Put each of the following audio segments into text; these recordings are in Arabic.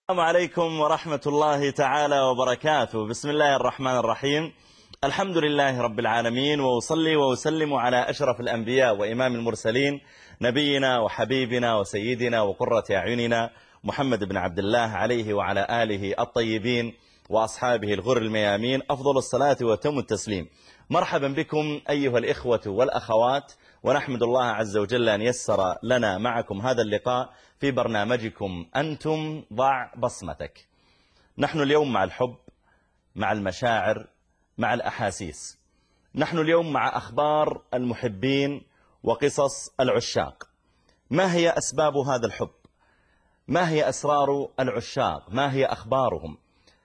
السلام عليكم ورحمة الله تعالى وبركاته. بسم الله الرحمن الرحيم. الحمد لله رب العالمين، وأصلي وأسلم على أشرف الأنبياء وإمام المرسلين، نبينا وحبيبنا وسيدنا وقرة أعيننا محمد بن عبد الله، عليه وعلى آله الطيبين وأصحابه الغر الميامين أفضل الصلاة وتم التسليم. مرحبا بكم أيها الإخوة والأخوات، ونحمد الله عز وجل أن يسر لنا معكم هذا اللقاء في برنامجكم أنتم ضع بصمتك. نحن اليوم مع الحب، مع المشاعر، مع الأحاسيس. نحن اليوم مع أخبار المحبين وقصص العشاق. ما هي أسباب هذا الحب؟ ما هي أسرار العشاق؟ ما هي أخبارهم؟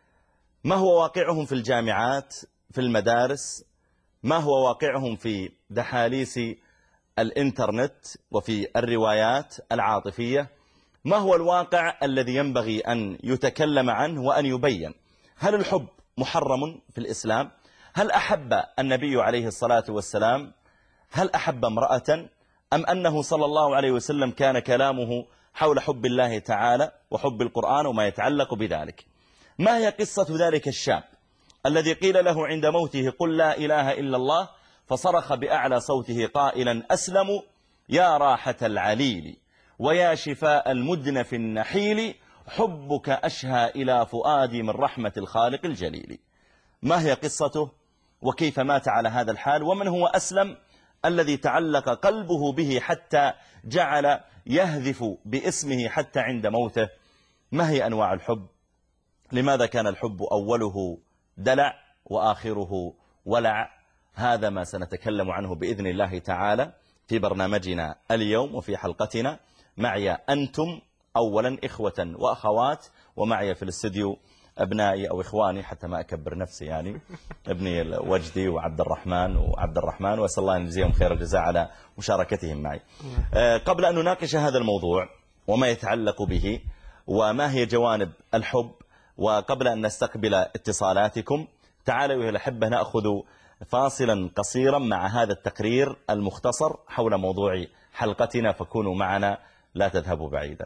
ما هو واقعهم في الجامعات، في المدارس؟ ما هو واقعهم في دحاليس الإنترنت وفي الروايات العاطفية؟ ما هو الواقع الذي ينبغي أن يتكلم عنه وأن يبين؟ هل الحب محرم في الإسلام؟ هل أحب النبي عليه الصلاة والسلام؟ هل أحب امرأة؟ أم أنه صلى الله عليه وسلم كان كلامه حول حب الله تعالى وحب القرآن وما يتعلق بذلك؟ ما هي قصة ذلك الشاب الذي قيل له عند موته قل لا إله إلا الله، فصرخ بأعلى صوته قائلا أسلم يا راحة العليل ويا شفاء المدنف النحيل، حبك أشهى إلى فؤادي من رحمة الخالق الجليل. ما هي قصته وكيف مات على هذا الحال؟ ومن هو أسلم الذي تعلق قلبه به حتى جعل يهذف باسمه حتى عند موته؟ ما هي أنواع الحب؟ لماذا كان الحب أوله دلع وآخره ولع؟ هذا ما سنتكلم عنه بإذن الله تعالى في برنامجنا اليوم وفي حلقتنا. معي أنتم أولا إخوة وأخوات، ومعي في الاستديو أبنائي أو إخواني حتى ما أكبر نفسي، يعني ابني وجدي وعبد الرحمن وأسأل الله أن يجزيهم خير الجزاء على مشاركتهم معي. قبل أن نناقش هذا الموضوع وما يتعلق به وما هي جوانب الحب، وقبل أن نستقبل اتصالاتكم، تعالوا أيها الأحبة نأخذ فاصلا قصيرا مع هذا التقرير المختصر حول موضوع حلقتنا، فكونوا معنا لا تذهبوا بعيدا.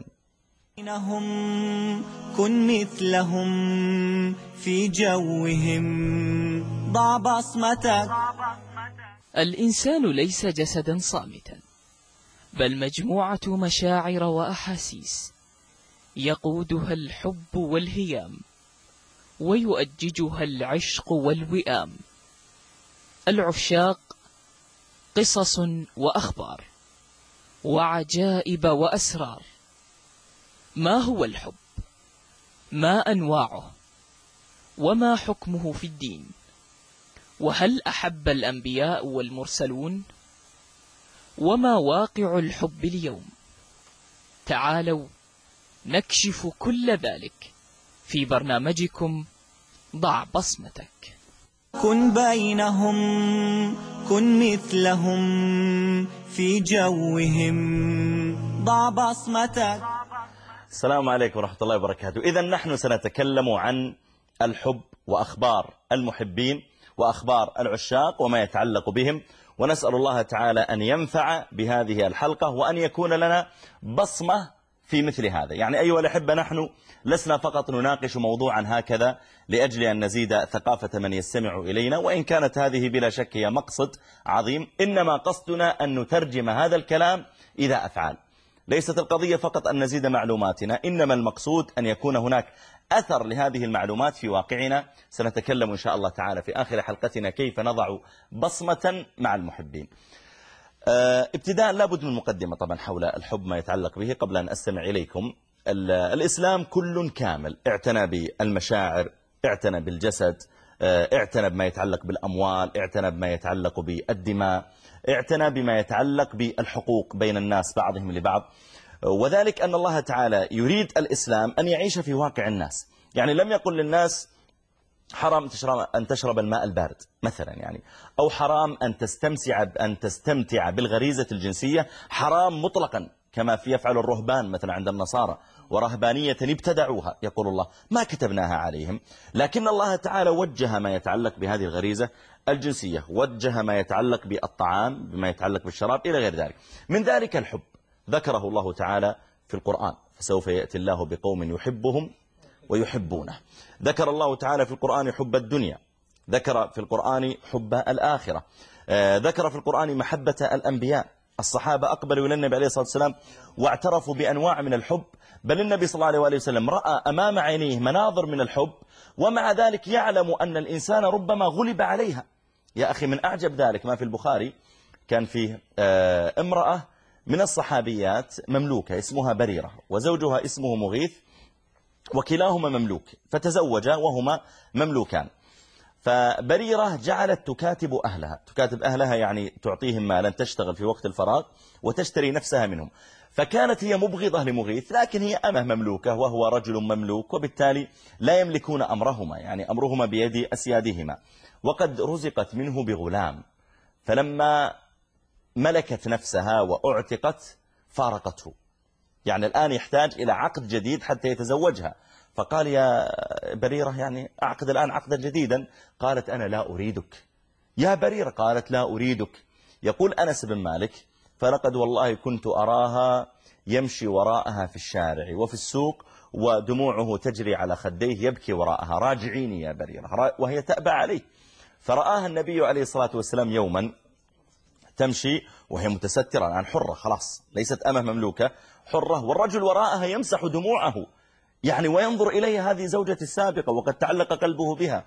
كن مثلهم في جوهم، ضع بصمتك. الإنسان ليس جسدا صامتا، بل مجموعة مشاعر وأحاسيس يقودها الحب والهيام، ويؤججها العشق والوئام. العشاق قصص وأخبار وعجائب وأسرار. ما هو الحب؟ ما أنواعه؟ وما حكمه في الدين؟ وهل أحب الأنبياء والمرسلون؟ وما واقع الحب اليوم؟ تعالوا نكشف كل ذلك في برنامجكم ضع بصمتك. كن بينهم، كن مثلهم في جوهم، ضع بصمتك. السلام عليكم ورحمة الله وبركاته. إذن نحن سنتكلم عن الحب وأخبار المحبين وأخبار العشاق وما يتعلق بهم، ونسأل الله تعالى أن ينفع بهذه الحلقة وأن يكون لنا بصمة في مثل هذا. يعني أيها الأحبة، نحن لسنا فقط نناقش موضوعا هكذا لأجل أن نزيد ثقافة من يستمع إلينا، وإن كانت هذه بلا شك هي مقصد عظيم، إنما قصدنا أن نترجم هذا الكلام إلى أفعال. ليست القضية فقط أن نزيد معلوماتنا، إنما المقصود أن يكون هناك أثر لهذه المعلومات في واقعنا. سنتكلم إن شاء الله تعالى في آخر حلقتنا كيف نضع بصمة مع المحبين. ابتداء لابد من مقدمة طبعا حول الحب ما يتعلق به قبل أن أستمع إليكم. الإسلام كل كامل، اعتنى بالمشاعر، اعتنى بالجسد، اعتنى بما يتعلق بالأموال، اعتنى بما يتعلق بالدماء، اعتنى بما يتعلق بالحقوق بين الناس بعضهم لبعض. وذلك أن الله تعالى يريد الإسلام أن يعيش في واقع الناس. يعني لم يقل للناس حرام أن تشرب الماء البارد مثلا، يعني أو حرام أن تستمتع بالغريزة الجنسية، حرام مطلقا كما يفعل الرهبان مثلا عند النصارى، ورهبانية ابتدعوها يقول الله ما كتبناها عليهم. لكن الله تعالى وجه ما يتعلق بهذه الغريزة الجنسية، وجه ما يتعلق بالطعام، بما يتعلق بالشراب إلى غير ذلك. من ذلك الحب ذكره الله تعالى في القرآن، فسوف يأتي الله بقوم يحبهم ويحبونه. ذكر الله تعالى في القرآن حب الدنيا، ذكر في القرآن حب الآخرة، ذكر في القرآن محبة الأنبياء. الصحابة أقبلوا إلى النبي عليه الصلاة والسلام واعترفوا بأنواع من الحب، بل النبي صلى الله عليه وسلم رأى أمام عينيه مناظر من الحب، ومع ذلك يعلم أن الإنسان ربما غلب عليها. يا أخي من أعجب ذلك ما في البخاري، كان فيه امرأة من الصحابيات مملوكة اسمها بريرة، وزوجها اسمه مغيث، وكلاهما مملوك، فتزوجا وهما مملوكان. فبريرة جعلت تكاتب أهلها يعني تعطيهم مالا تشتغل في وقت الفراغ وتشتري نفسها منهم. فكانت هي مبغضة لمغيث، لكن هي أمه مملوكة وهو رجل مملوك، وبالتالي لا يملكون أمرهما، يعني أمرهما بيد أسيادهما، وقد رزقت منه بغلام. فلما ملكت نفسها وأعتقت فارقته، يعني الآن يحتاج إلى عقد جديد حتى يتزوجها. فقال يا بريرة يعني أعقد الآن عقدا جديدا. قالت أنا لا أريدك. يا بريرة قالت لا أريدك. يقول أنس بن مالك فلقد والله كنت أراها يمشي وراءها في الشارع وفي السوق ودموعه تجري على خديه يبكي وراءها، راجعيني يا بريرة، وهي تأبى عليه. فرآها النبي عليه الصلاة والسلام يوما تمشي وهي متسترة الآن حرة، خلاص ليست أمه مملوكة، حرة، والرجل وراءها يمسح دموعه يعني وينظر إليها، هذه زوجتي السابقة وقد تعلق قلبه بها.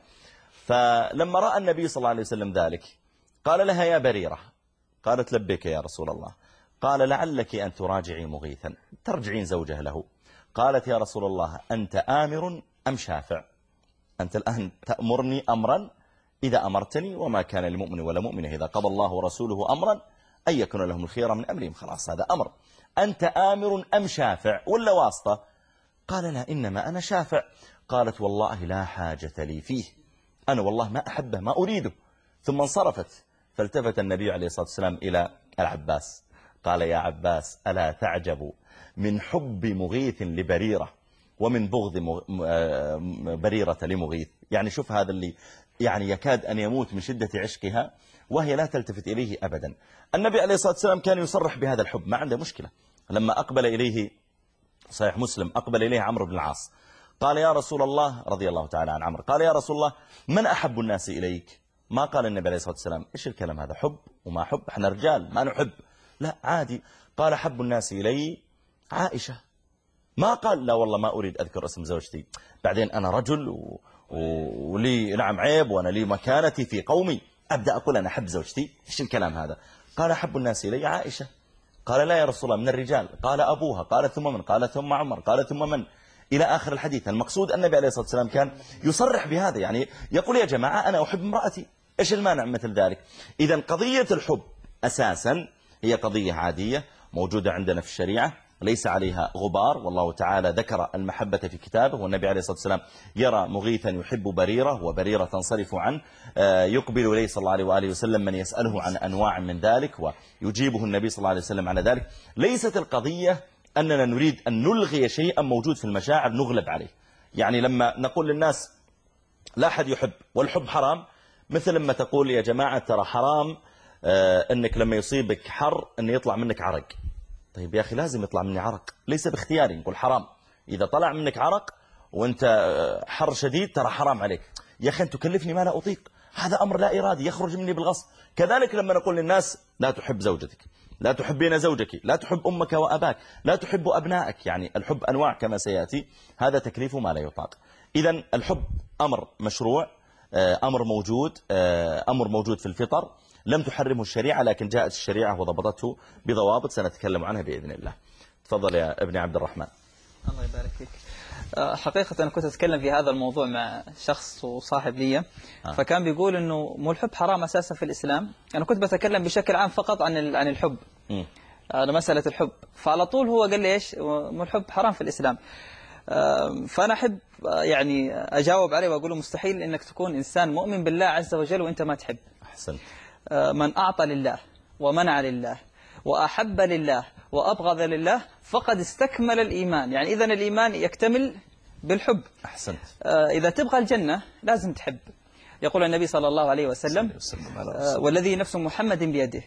فلما رأى النبي صلى الله عليه وسلم ذلك قال لها يا بريرة، قالت لبيك يا رسول الله. قال لعلك أن تراجعي مغيثا، ترجعين زوجه له. قالت يا رسول الله أنت آمر أم شافع؟ أنت الآن تأمرني أمرا، إذا أمرتني وما كان لمؤمن ولا مؤمنة إذا قضى الله ورسوله أمرا أن يكون لهم الخيرة من أمرهم، خلاص هذا أمر. أنت آمر أم شافع ولا واسطة؟ قال لا إنما أنا شافع. قالت والله لا حاجة لي فيه، أنا والله ما أحبه ما أريده. ثم انصرفت. فالتفت النبي عليه الصلاة والسلام إلى العباس قال يا عباس ألا تعجب من حب مغيث لبريرة ومن بغض بريرة لمغيث؟ يعني شوف هذا اللي يعني يكاد أن يموت من شدة عشقها وهي لا تلتفت إليه أبدا. النبي عليه الصلاة والسلام كان يصرح بهذا الحب، ما عنده مشكلة. لما أقبل إليه صحيح مسلم أقبل إليه عمرو بن العاص قال يا رسول الله، رضي الله تعالى عن عمرو، قال يا رسول الله من أحب الناس إليك؟ ما قال النبي عليه الصلاة والسلام إيش الكلام هذا، حب وما حب، احنا رجال ما نحب، لا عادي. قال حب الناس إلي عائشة. ما قال لا والله ما أريد أذكر اسم زوجتي، بعدين أنا رجل ولي نعم عيب وأنا لي مكانتي في قومي أبدأ أقول أنا أحب زوجتي، إيش الكلام هذا؟ قال حب الناس إلي عائشة. قال لا يا رسول الله من الرجال. قال أبوها. قال ثم من؟ قال ثم عمر. قال ثم من؟ إلى آخر الحديث. المقصود النبي عليه الصلاة والسلام كان يصرح بهذا، يعني يقول يا جماعة أنا أحب امرأتي، إيش المانع مثل ذلك؟ إذن قضية الحب أساسا هي قضية عادية موجودة عندنا في الشريعة ليس عليها غبار، والله تعالى ذكر المحبة في كتابه، والنبي عليه الصلاة والسلام يرى مغيثا يحب بريرة وبريرة تنصرف عنه، يقبل إليه صلى الله عليه وآله وسلم من يسأله عن أنواع من ذلك ويجيبه النبي صلى الله عليه وسلم على ذلك. ليست القضية أننا نريد أن نلغي شيئا موجود في المشاعر نغلب عليه. يعني لما نقول للناس لا أحد يحب والحب حرام، مثل لما تقول يا جماعة ترى حرام أنك لما يصيبك حر أن يطلع منك عرق. طيب يا أخي لازم يطلع مني عرق، ليس باختياري، نقول حرام. إذا طلع منك عرق وانت حر شديد ترى حرام عليك. يا أخي أنت تكلفني ما لا أطيق، هذا أمر لا إرادي يخرج مني بالغصب. كذلك لما نقول للناس لا تحب زوجتك، لا تحبين زوجك، لا تحب أمك وأباك، لا تحب أبنائك، يعني الحب أنواع كما سيأتي، هذا تكليف ما لا يطاق. إذن الحب أمر مشروع، أمر موجود في الفطر، لم تحرمه الشريعة، لكن جاءت الشريعة وضبطته بضوابط سنتكلم عنها بإذن الله. تفضل يا ابن عبد الرحمن. الله يبارك فيك. حقيقة أنا كنت أتكلم في هذا الموضوع مع شخص وصاحب لي، فكان بيقول إنه مو الحب حرام أساسا في الإسلام. أنا كنت بتكلم بشكل عام فقط عن الحب، على مسألة الحب، فعلى طول هو قال لي إيش مو الحب حرام في الإسلام. فأنا أحب يعني أجاوب عليه وأقول له مستحيل إنك تكون إنسان مؤمن بالله عز وجل وإنت ما تحب. أحسن. من أعطى لله ومنع لله وأحب لله وأبغض لله فقد استكمل الإيمان. يعني إذن الإيمان يكتمل بالحب. أحسنت. إذا تبغى الجنة لازم تحب. يقول النبي صلى الله عليه وسلم والذي نفس محمد بيده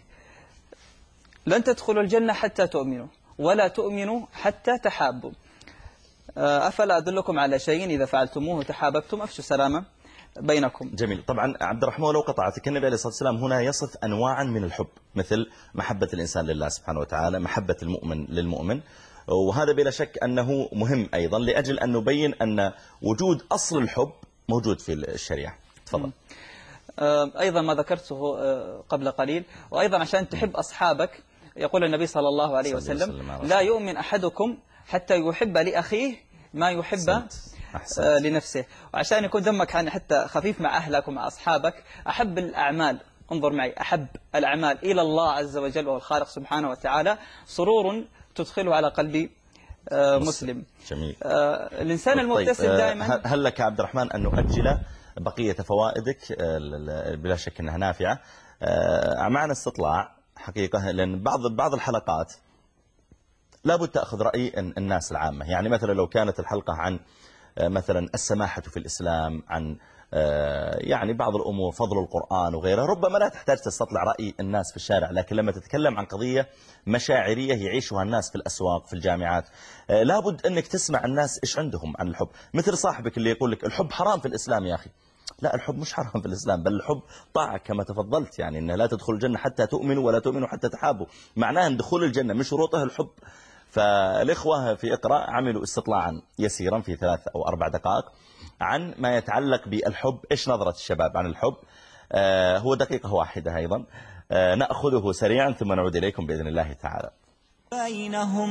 لن تدخلوا الجنة حتى تؤمنوا ولا تؤمنوا حتى تحابوا. أفلا أدلكم على شيء إذا فعلتموه تحاببتم أفشوا سلامة بينكم. جميل. طبعا عبد الرحمن لو قطعتك، النبي عليه الصلاة والسلام هنا يصف أنواعا من الحب، مثل محبة الإنسان لله سبحانه وتعالى، محبة المؤمن للمؤمن، وهذا بلا شك أنه مهم أيضا لأجل أن نبين أن وجود أصل الحب موجود في الشريعة. تفضل. أيضا ما ذكرته قبل قليل، وأيضا عشان تحب أصحابك يقول النبي صلى الله عليه وسلم لا يؤمن أحدكم حتى يحب لأخيه ما يحب لنفسه. وعشان يكون دمك حتى خفيف مع أهلك ومع أصحابك، أحب الأعمال، انظر معي، أحب الأعمال إلى الله عز وجل وهو الخالق سبحانه وتعالى سرور تدخله على قلب مسلم. جميل. الإنسان المبتسم دائما. هل لك عبد الرحمن أن نؤجل بقية فوائدك؟ بلا شك أنها نافعة. معنا استطلاع حقيقة، لأن بعض الحلقات لابد تأخذ رأي الناس العامة. يعني مثلا لو كانت الحلقة عن مثلا السماحة في الإسلام، عن يعني بعض الأمور، فضل القرآن وغيره، ربما لا تحتاج تستطلع رأي الناس في الشارع. لكن لما تتكلم عن قضية مشاعرية يعيشها الناس في الأسواق، في الجامعات، لابد أنك تسمع الناس إيش عندهم عن الحب. مثل صاحبك اللي يقول لك الحب حرام في الإسلام. يا أخي لا، الحب مش حرام في الإسلام، بل الحب طاعة كما تفضلت، يعني أن لا تدخل الجنة حتى تؤمنوا ولا تؤمنوا حتى تحابوا. معناه أن دخول الجنة من شروطها الحب. فالإخوة في اقرأ عملوا استطلاعا يسيرا في 3 أو 4 دقائق عن ما يتعلق بالحب. إيش نظرة الشباب عن الحب؟ هو دقيقة واحدة أيضا، نأخذه سريعا ثم نعود إليكم بإذن الله تعالى. بينهم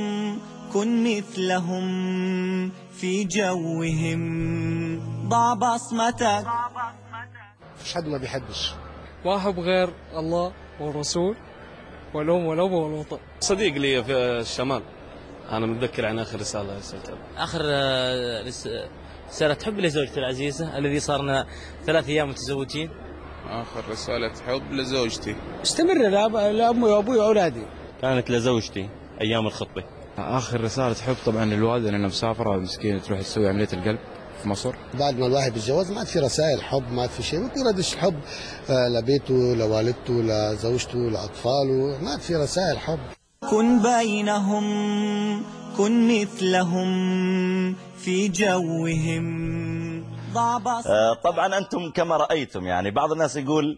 كن مثلهم في جوهم، ضع بصمتك. مفيش حد ما بيحبش، ما أحب غير الله والرسول والأم والأب والوطن. صديق لي في الشمال، أنا متذكر عن آخر رسالة رسالتها. آخر رسالة حب لزوجتي العزيزة الذي صارنا 3 أيام متزوجين. آخر رسالة حب لزوجتي. استمر لأمي وأبوي وأولادي. كانت لزوجتي أيام الخطبة. آخر رسالة حب طبعا للوالدة، لأنها مسافرة مسكينة تروح تسوي عملية القلب في مصر. بعد ما الواحد بيتجوز ما عاد في رسائل حب، ما عاد في شيء، ما بيردش حب لبيته، لوالدته، لزوجته، لأطفاله، ما عاد في رسائل حب. كن بينهم كن مثلهم في جوهم، ضع بصمتك. طبعا أنتم كما رأيتم، يعني بعض الناس يقول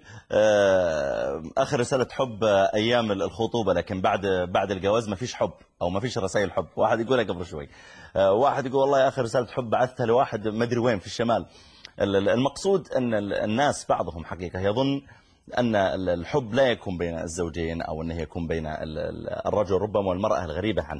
آخر رسالة حب أيام الخطوبة، لكن بعد الجواز ما فيش حب أو ما فيش رسائل حب. واحد يقولها قبل شوي، واحد يقول والله آخر رسالة حب بعثتها لواحد ما أدري وين في الشمال. المقصود أن الناس بعضهم حقيقة يظن أن الحب لا يكون بين الزوجين، أو أنه يكون بين الرجل ربما والمرأة الغريبة عنه.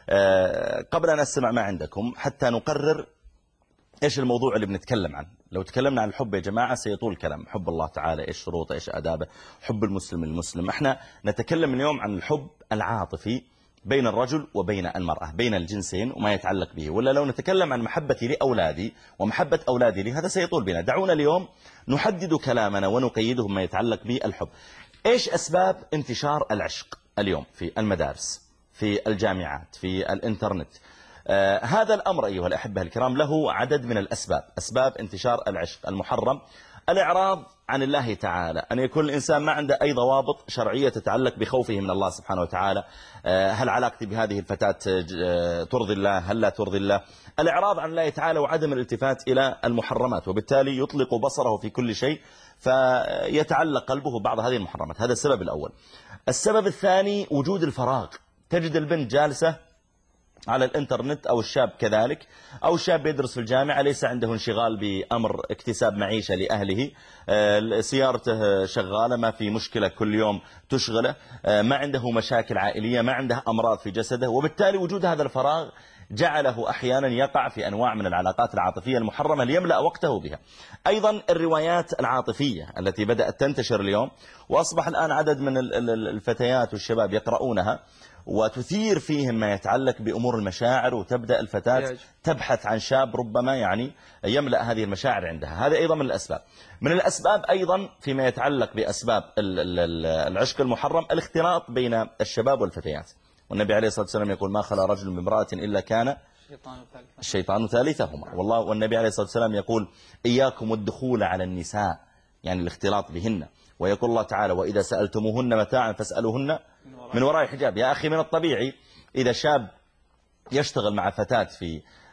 قبل أن أسمع ما عندكم حتى نقرر إيش الموضوع اللي بنتكلم عنه. لو تكلمنا عن الحب يا جماعة سيطول الكلام. حب الله تعالى إيش شروطه، إيش آدابه، حب المسلم للمسلم. احنا نتكلم اليوم عن الحب العاطفي بين الرجل وبين المرأة، بين الجنسين وما يتعلق به. ولا لو نتكلم عن محبتي لأولادي ومحبة أولادي لي، هذا سيطول بنا. دعونا اليوم نحدد كلامنا ونقيده بما يتعلق بالحب. إيش أسباب انتشار العشق اليوم في المدارس، في الجامعات، في الإنترنت؟ هذا الأمر أيها الأحبة الكرام له عدد من الأسباب. أسباب انتشار العشق المحرم: الإعراض عن الله تعالى، أن يكون الإنسان ما عنده أي ضوابط شرعية تتعلق بخوفه من الله سبحانه وتعالى. هل علاقتي بهذه الفتاة ترضي الله، هل لا ترضي الله؟ الإعراض عن الله تعالى وعدم الالتفات إلى المحرمات، وبالتالي يطلق بصره في كل شيء فيتعلق قلبه بعض هذه المحرمات. هذا السبب الأول. السبب الثاني وجود الفراغ. تجد البنت جالسة على الانترنت، أو الشاب كذلك، أو الشاب يدرس في الجامعة ليس عنده انشغال بأمر اكتساب معيشة لأهله، سيارته شغالة ما في مشكلة كل يوم تشغله، ما عنده مشاكل عائلية، ما عنده أمراض في جسده، وبالتالي وجود هذا الفراغ جعله أحيانا يقع في أنواع من العلاقات العاطفية المحرمة ليملأ وقته بها. أيضا الروايات العاطفية التي بدأت تنتشر اليوم، وأصبح الآن عدد من الفتيات والشباب يقرؤونها وتثير فيهم ما يتعلق بأمور المشاعر، وتبدأ الفتاة تبحث عن شاب ربما يعني يملأ هذه المشاعر عندها. هذا أيضا من الأسباب. من الأسباب أيضا فيما يتعلق بأسباب العشق المحرم الاختلاط بين الشباب والفتيات. والنبي عليه الصلاة والسلام يقول: ما خلا رجل بامرأة إلا كان الشيطان ثالثهما. والله والنبي عليه الصلاة والسلام يقول: إياكم الدخول على النساء، يعني الاختلاط بهن. ويقول الله تعالى: وإذا سألتموهن متاعا فاسألوهن من وراء حجاب. يا أخي من الطبيعي إذا شاب يشتغل مع فتاة في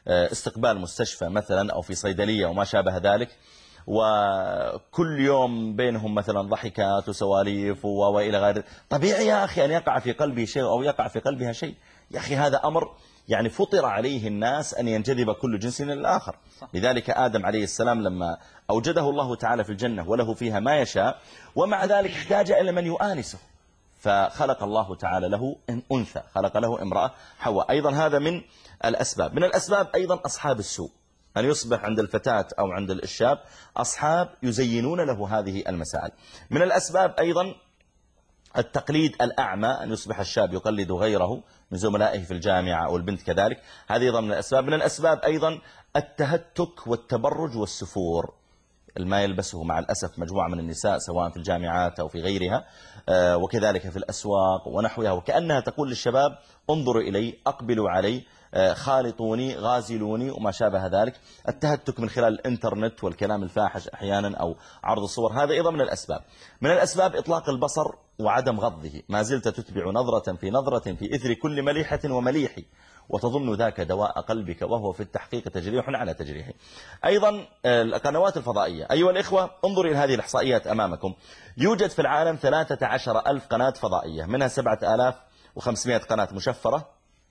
استقبال مستشفى مثلا أو في صيدلية وما شابه ذلك، وكل يوم بينهم مثلا ضحكات وسواليف وإلى غير، طبيعي يا أخي أن يقع في قلبه شيء أو يقع في قلبها شيء. يا أخي هذا أمر يعني فطر عليه الناس أن ينجذب كل جنس إلى الآخر. لذلك آدم عليه السلام لما أوجده الله تعالى في الجنة وله فيها ما يشاء، ومع ذلك احتاج إلى من يؤانسه، فخلق الله تعالى له أنثى، خلق له امرأة حواء. أيضا هذا من الأسباب. من الأسباب أيضا أصحاب السوء، أن يصبح عند الفتاة أو عند الشاب أصحاب يزينون له هذه المسائل. من الأسباب أيضا التقليد الأعمى، أن يصبح الشاب يقلد غيره من زملائه في الجامعة أو البنت كذلك، هذه أيضا من الأسباب. من الأسباب أيضا التهتك والتبرج والسفور، ما يلبسه مع الأسف مجموعة من النساء سواء في الجامعات أو في غيرها، وكذلك في الأسواق ونحوها، وكأنها تقول للشباب انظروا إلي، أقبلوا علي، خالطوني، غازلوني وما شابه ذلك. التهتك من خلال الإنترنت والكلام الفاحش أحيانا أو عرض الصور، هذا أيضا من الأسباب. من الأسباب إطلاق البصر وعدم غضه، ما زلت تتبع نظرة في نظرة في إثر كل مليحة ومليح، وتظن ذاك دواء قلبك وهو في التحقيق تجريح على تجريحه. أيضا القنوات الفضائية، أيها الإخوة انظروا إلى هذه الإحصائيات أمامكم. يوجد في العالم 13,000 قناة فضائية، منها 7,500 قناة مشفرة،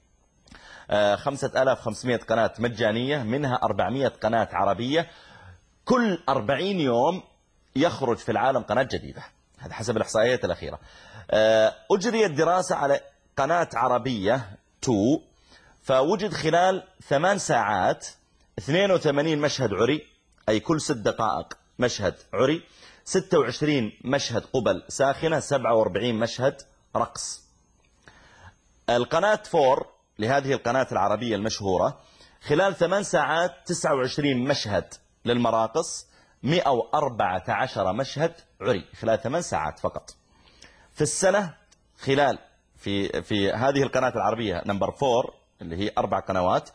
5,500 قناة مجانية، منها 400 قناة عربية. كل 40 يوم يخرج في العالم قناة جديدة، هذا حسب الإحصائيات الأخيرة. أجريت دراسة على قناة عربية 2، فوجد خلال 8 ساعات 82 مشهد عري، أي كل 6 دقائق مشهد عري، 26 مشهد قبل ساخنة، 47 مشهد رقص. القناة 4 لهذه القناة العربية المشهورة خلال 8 ساعات 29 مشهد للمراقص، 114 مشهد عري خلال 8 ساعات فقط. في السنة خلال في هذه القناة العربية نمبر 4 اللي هي 4 قنوات،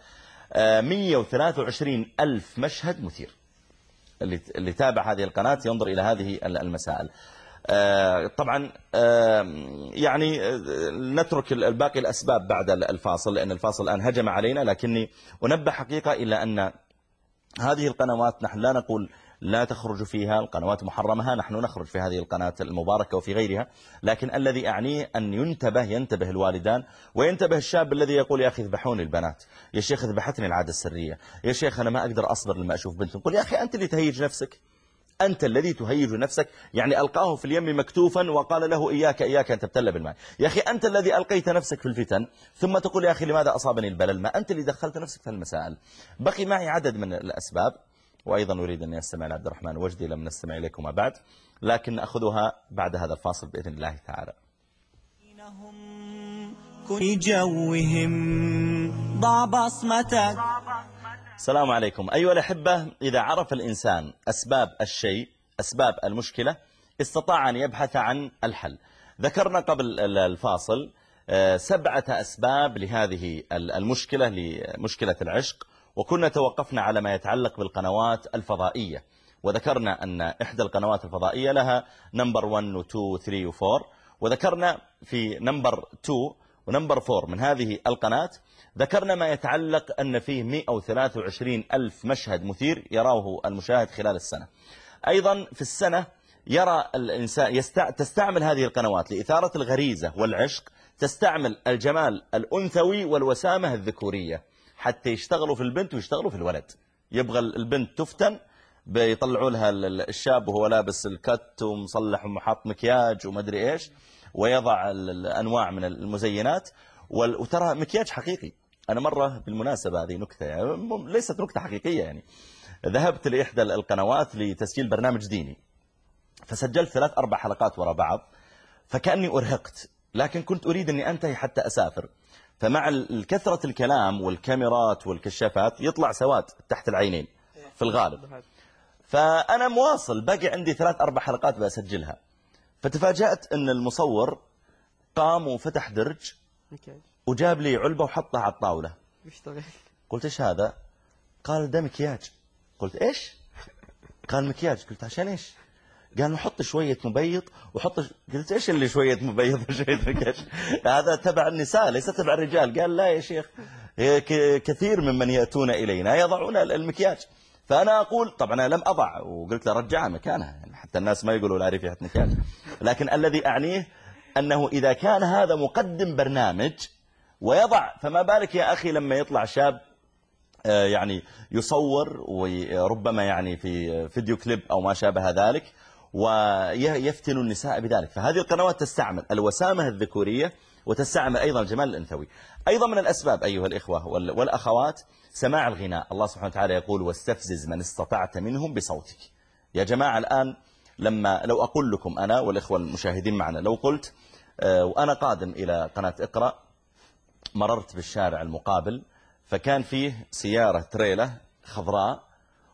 123 ألف مشهد مثير. اللي تابع هذه القناة ينظر إلى هذه المسائل. طبعا يعني نترك الباقي الأسباب بعد الفاصل، لأن الفاصل الآن هجم علينا، لكني أنبه حقيقة إلى أن هذه القنوات نحن لا نقول لا تخرج فيها، القنوات محرمها، نحن نخرج في هذه القناة المباركة وفي غيرها، لكن الذي أعنيه أن ينتبه الوالدان، وينتبه الشاب الذي يقول يا أخي اذبحوني البنات، يا شيخ اذبحتني العادة السرية، يا شيخ أنا ما أقدر أصبر لما أشوف بنت. نقول يا أخي أنت اللي تهيج نفسك، أنت الذي تهيج نفسك. يعني ألقاه في اليم مكتوفا وقال له إياك أن تبتل بالماء. يا أخي أنت الذي ألقيت نفسك في الفتن، ثم تقول يا أخي لماذا أصابني البلل؟ ما أنت اللي دخلت نفسك في المسائل. بقي معي عدد من الأسباب، وأيضا أريد أن يستمع لعبد الرحمن وجدي، لم نستمع إليكما بعد، لكن أخذها بعد هذا الفاصل بإذن الله تعالى. في جوهم ضع بصمتك. السلام عليكم. أيها الأحبة، إذا عرف الإنسان أسباب الشيء، أسباب المشكلة، استطاع أن يبحث عن الحل. ذكرنا قبل الفاصل 7 أسباب لهذه المشكلة، لمشكلة العشق، وكنا توقفنا على ما يتعلق بالقنوات الفضائية، وذكرنا أن إحدى القنوات الفضائية لها نمبر 1 و 2 و 3 و 4، وذكرنا في نمبر 2 ونمبر 4 من هذه القناة ذكرنا ما يتعلق أن فيه 123 ألف مشهد مثير يراه المشاهد خلال السنة. أيضا في السنة يرى الإنسان تستعمل هذه القنوات لإثارة الغريزة والعشق، تستعمل الجمال الأنثوي والوسامة الذكورية، حتى يشتغلوا في البنت ويشتغلوا في الولد. يبغى البنت تفتن، بيطلعوا لها الشاب وهو لابس الكت ومصلح ومحط مكياج ومدري إيش، ويضع الأنواع من المزينات، وترى مكياج حقيقي. أنا مرة بالمناسبة هذه نكتة، يعني ليست نكتة حقيقية، يعني ذهبت لإحدى القنوات لتسجيل برنامج ديني، فسجلت 3-4 حلقات وراء بعض، فكأني أرهقت، لكن كنت أريد أني أنتهي حتى أسافر. فمع كثرة الكلام والكاميرات والكشافات يطلع سواد تحت العينين في الغالب، فأنا مواصل باقي عندي 3-4 حلقات بسجلها، فتفاجأت أن المصور قام وفتح درج وجاب لي علبة وحطها على الطاولة. قلت إيش هذا؟ قال ده مكياج. قلت إيش؟ قال مكياج. قلت عشان إيش؟ قال نحط شوية مبيض وحط قلت إيش اللي شوية مبيض وشوية مكياج؟ هذا تبع النساء ليس تبع الرجال. قال لا يا شيخ، كثير ممن يأتون إلينا يضعون المكياج. فأنا أقول طبعا أنا لم أضع وقلت له رجعها مكانها، يعني حتى الناس ما يقولوا لا ريحة مكياج. لكن الذي أعنيه أنه إذا كان هذا مقدم برنامج ويضع، فما بالك يا أخي لما يطلع شاب يعني يصور وربما يعني في فيديو كليب أو ما شابه ذلك ويفتن النساء بذلك. فهذه القنوات تستعمل الوسامة الذكورية وتستعمل أيضا الجمال الأنثوي. أيضا من الأسباب أيها الإخوة والأخوات سماع الغناء. الله سبحانه وتعالى يقول واستفزز من استطعت منهم بصوتك. يا جماعة الآن لو أقول لكم أنا والإخوة المشاهدين معنا، لو قلت وأنا قادم إلى قناة اقرأ مررت بالشارع المقابل فكان فيه سيارة تريلة خضراء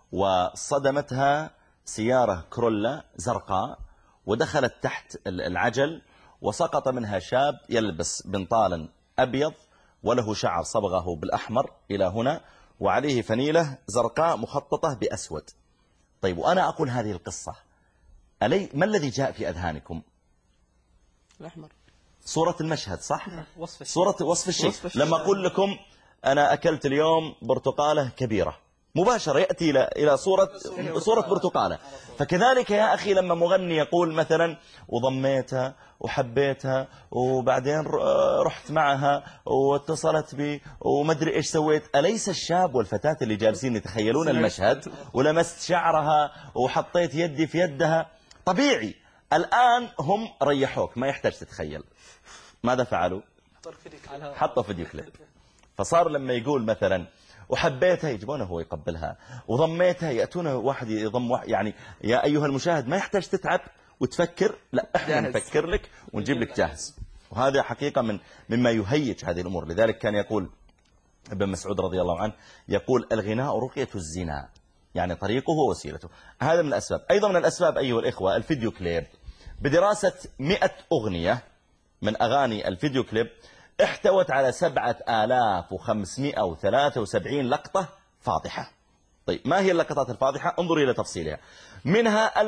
وصدمتها سيارة كرولا زرقاء ودخلت تحت العجل وسقط منها شاب يلبس بنطالا أبيض وله شعر صبغه بالأحمر إلى هنا وعليه فنيلة زرقاء مخططة بأسود. طيب وأنا أقول هذه القصة ما الذي جاء في أذهانكم؟ الأحمر، صورة المشهد صح؟ وصف الشيء. وصف لما أقول لكم أنا أكلت اليوم برتقالة كبيرة مباشرة يأتي إلى صورة برتقالة. فكذلك يا أخي لما مغني يقول مثلا وضميتها وحبيتها وبعدين رحت معها واتصلت بي ومدري إيش سويت، أليس الشاب والفتاة اللي جالسين يتخيلون المشهد ولمست شعرها وحطيت يدي في يدها؟ طبيعي. الآن هم ريحوك، ما يحتاج تتخيل. ماذا فعلوا؟ حطوا فيديو كليب. فصار لما يقول مثلا وحبيتها يجبونه هو يقبلها، وضميتها يأتونه واحد يضم واحد. يعني يا أيها المشاهد ما يحتاج تتعب وتفكر، لا احنا نفكر لك ونجيب لك جاهز. وهذا حقيقة مما يهيج هذه الأمور. لذلك كان يقول ابن مسعود رضي الله عنه يقول الغناء رقية الزنا، يعني طريقه ووسيلته. هذا من الأسباب. أيضا من الأسباب أيها الإخوة الفيديو كليب. بدراسة 100 أغنية من أغاني الفيديو كليب احتوت على 7573 لقطة فاضحة. طيب ما هي اللقطات الفاضحة؟ انظروا إلى تفصيلها. منها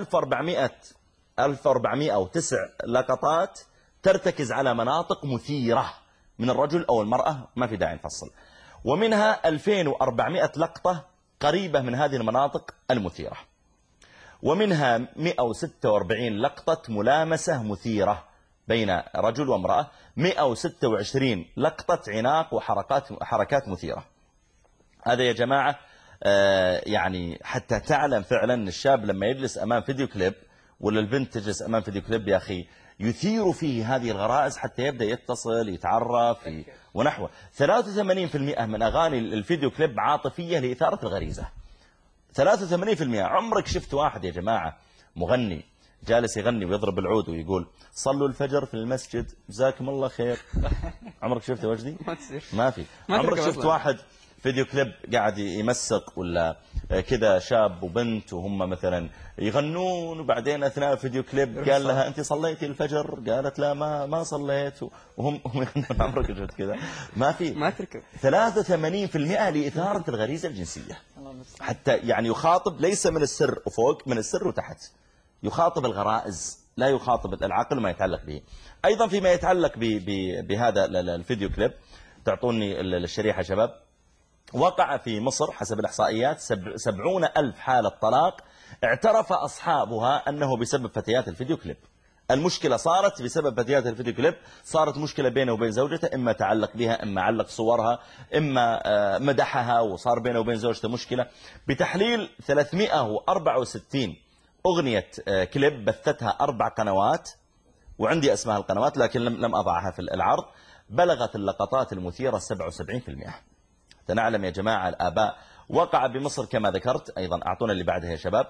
1409 لقطات ترتكز على مناطق مثيرة من الرجل أو المرأة، ما في داعي نفصل. ومنها 2400 لقطة قريبة من هذه المناطق المثيرة. ومنها 146 لقطة ملامسة مثيرة بين رجل وامرأة. 126 لقطة عناق وحركات مثيرة. هذا يا جماعة يعني حتى تعلم فعلا أن الشاب لما يجلس أمام فيديو كليب ولا البنت تجلس أمام فيديو كليب يا أخي يثير فيه هذه الغرائز حتى يبدأ يتصل يتعرف ونحوه. 83% من أغاني الفيديو كليب عاطفية لإثارة الغريزة. 83%. عمرك شفت واحد يا جماعة مغني جالس يغني ويضرب العود ويقول صلوا الفجر في المسجد جزاكم الله خير؟ عمرك شفت وجدي؟ ما في. عمرك شفت واحد فيديو كليب قاعد يمسق ولا كذا شاب وبنت وهم مثلا يغنون وبعدين أثناء الفيديو كليب قال لها أنت صليتي الفجر؟ قالت لا ما صليت وهم يغنون. عمرك شفت كذا؟ ما في. ما تركب. 83% لإثارة الغريزة الجنسية. حتى يعني يخاطب ليس من السر وفوق، من السر وتحت. يخاطب الغرائز لا يخاطب العقل ما يتعلق به. أيضا فيما يتعلق بهذا الفيديو كليب تعطوني الشريحة شباب. وقع في مصر حسب الإحصائيات 70,000 حالة طلاق اعترف أصحابها أنه بسبب فتيات الفيديو كليب. المشكلة صارت بسبب فتيات الفيديو كليب، صارت مشكلة بينه وبين زوجته، إما تعلق بها إما علق صورها إما مدحها وصار بينه وبين زوجته مشكلة. بتحليل 364 أغنية كليب بثتها 4 قنوات وعندي أسماء القنوات لكن لم أضعها في العرض، بلغت اللقطات المثيرة 77%. نعلم يا جماعة الآباء. وقع بمصر كما ذكرت. أيضا أعطونا اللي بعدها يا شباب.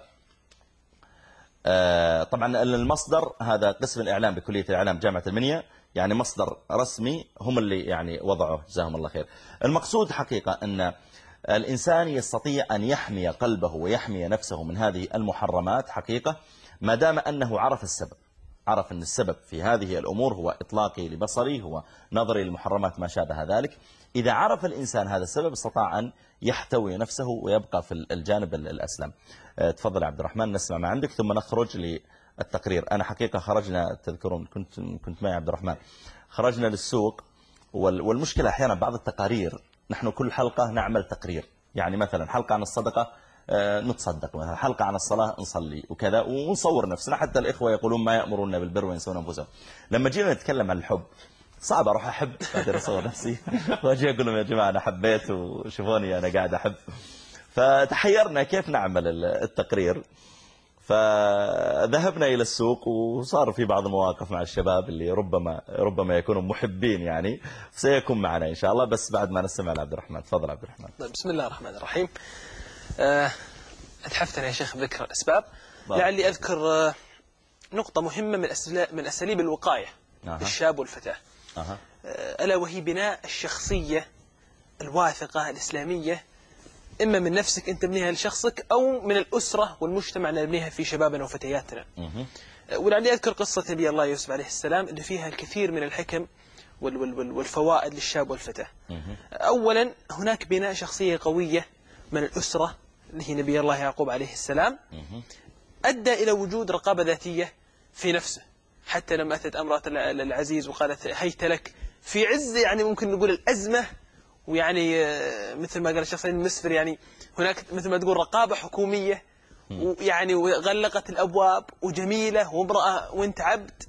طبعا المصدر هذا قسم الإعلام بكلية الإعلام جامعة المنيا، يعني مصدر رسمي هم اللي يعني وضعوه جزاهم الله خير. المقصود حقيقة أن الإنسان يستطيع أن يحمي قلبه ويحمي نفسه من هذه المحرمات حقيقة ما دام أنه عرف السبب، عرف أن السبب في هذه الأمور هو إطلاقي لبصري، هو نظري للمحرمات ما شابه ذلك. إذا عرف الإنسان هذا السبب استطاع أن يحتوي نفسه ويبقى في الجانب الأسلم. تفضل عبد الرحمن نسمع ما عندك ثم نخرج للتقرير. أنا حقيقة خرجنا، تذكرون كنت معي عبد الرحمن، خرجنا للسوق والمشكلة أحيانا بعض التقارير نحن كل حلقة نعمل تقرير، يعني مثلا حلقة عن الصدقة نتصدق، مثلا حلقة عن الصلاة نصلي وكذا، ونصور نفسنا. حتى الإخوة يقولون ما يأمرون بالبر وينسون أنفسهم. لما جينا نتكلم عن الحب صعب أروح أحب بعدين أصور نفسي وأجي أقول لهم يا جماعة أنا حبيت وشوفوني أنا قاعد أحب. فتحيرنا كيف نعمل التقرير، فذهبنا إلى السوق وصار في بعض المواقف مع الشباب اللي ربما يكونوا محبين، يعني سيكون معنا إن شاء الله، بس بعد ما نستمع لعبد الرحمن. تفضل عبد الرحمن. بسم الله الرحمن الرحيم. أتحفتنا يا شيخ بذكر الأسباب، لعلي أذكر نقطة مهمة من أساليب الوقاية للشاب والفتاة، ألا وهي بناء الشخصية الواثقة الإسلامية، إما من نفسك أنت تبنيها لشخصك، أو من الأسرة والمجتمع نبنيها في شبابنا وفتياتنا. ولعلي أذكر قصة نبي الله يوسف عليه السلام اللي فيها الكثير من الحكم والفوائد للشاب والفتاة. أولا هناك بناء شخصية قوية من الأسرة اللي هي نبي الله يعقوب عليه السلام، أدى إلى وجود رقابة ذاتية في نفسه. حتى لما أتت أمرأة العزيز وقالت هيت لك في عز، يعني ممكن نقول الأزمة، ويعني مثل ما قال الشخصين المسفر، يعني هناك مثل ما تقول رقابة حكومية، ويعني وغلقت الأبواب وجميلة وامرأة وانت عبد،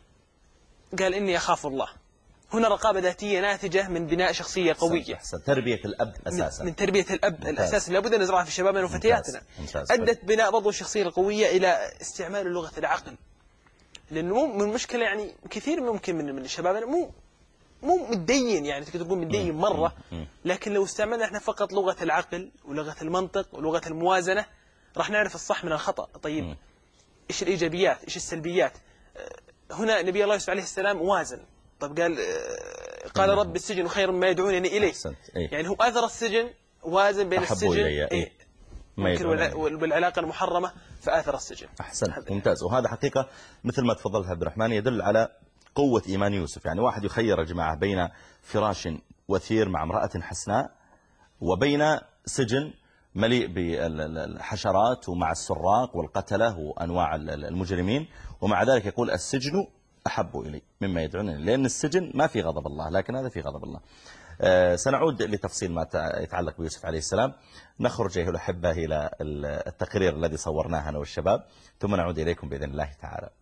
قال إني أخاف الله. هنا رقابة ذاتية ناتجة من بناء شخصية قوية. تربية الأب أساسا، من تربية الأب الأساس اللي لابد أن نزرعها في شبابنا وفتياتنا. أدت بناء برضو الشخصية القوية إلى استعمال لغة العقل، لأنه من المشكلة يعني كثير ممكن من شبابنا مو متدين، يعني تقدر تقول متدين مرة، لكن لو استعملنا احنا فقط لغة العقل ولغة المنطق ولغة الموازنة راح نعرف الصح من الخطأ. طيب إيش الإيجابيات إيش السلبيات؟ هنا نبي الله يوسف عليه السلام وازن. طب قال رب السجن خير مما يدعونني إليه، يعني هو أثر السجن، وازن بين السجن ممكن والعلاقة المحرمة، فآثر السجن. أحسنت، ممتاز. وهذا حقيقة مثل ما تفضلت عبد الرحمن يدل على قوة إيمان يوسف. يعني واحد يخير يا جماعة بين فراش وثير مع امرأة حسناء، وبين سجن مليء بالحشرات ومع السراق والقتلة وأنواع المجرمين، ومع ذلك يقول السجن أحب إلي مما يدعونني، لأن السجن ما في غضب الله، لكن هذا في غضب الله. سنعود لتفصيل ما يتعلق بيوسف عليه السلام. نخرج أيها الأحبة إلى التقرير الذي صورناه أنا والشباب، ثم نعود إليكم بإذن الله تعالى.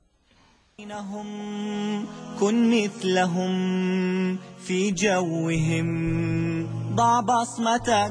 كن مثلهم في جوهم، ضع بصمتك.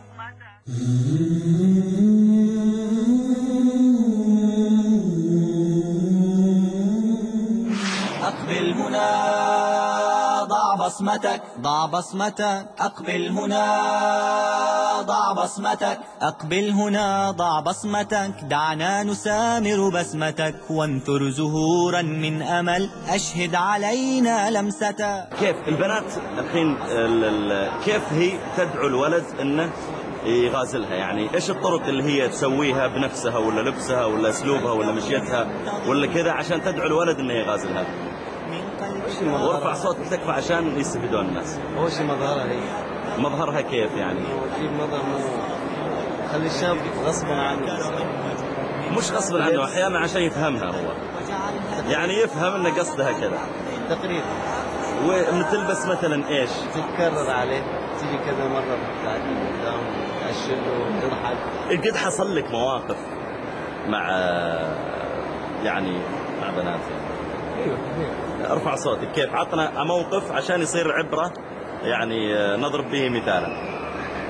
أقبل هنا ضع بصمتك، ضع بصمتك. أقبل هنا ضع بصمتك، أقبل هنا ضع بصمتك. دعنا نسامر بسمتك، وانثر زهورا من أمل، أشهد علينا لمستك. كيف البنات الحين كيف هي تدعو الولد أنه يغازلها؟ يعني إيش الطرق اللي هي تسويها بنفسها ولا لبسها ولا أسلوبها ولا مشيتها ولا كذا عشان تدعو الولد أنه يغازلها؟ وارفع صوتك تكفى عشان يستفيدون الناس. أول شيء مظهرها هي. مظهرها كيف يعني؟ في مظهر خلي الشاب غصبا عنه، مش غصبا عنه، أحيانا عشان يفهمها هو، يعني يفهم أن قصدها كذا تقريبا. وتلبس مثلا إيش؟ تتكرر عليه، تيجي كذا مرة بتعدي قدام تأشره تضحك. قد حصل لك مواقف مع يعني مع بنات؟ ايوه. ارفع صوتك. كيف؟ عطنا موقف عشان يصير عبرة، يعني نضرب به مثالا.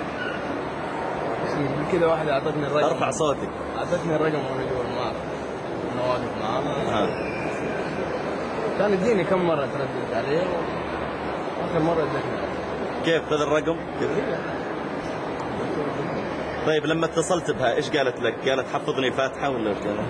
كذا واحدة أعطتني الرقم. ارفع صوتك. أعطتني الرقم وأنا جوا المعرض، أنا واقف معاها. كان اديني كم مرة ترددت عليه، آخر مرة ادتني. كيف هذا الرقم؟ طيب لما اتصلت بها ايش قالت لك؟ قالت حفظني فاتحة ولا ايش قالت؟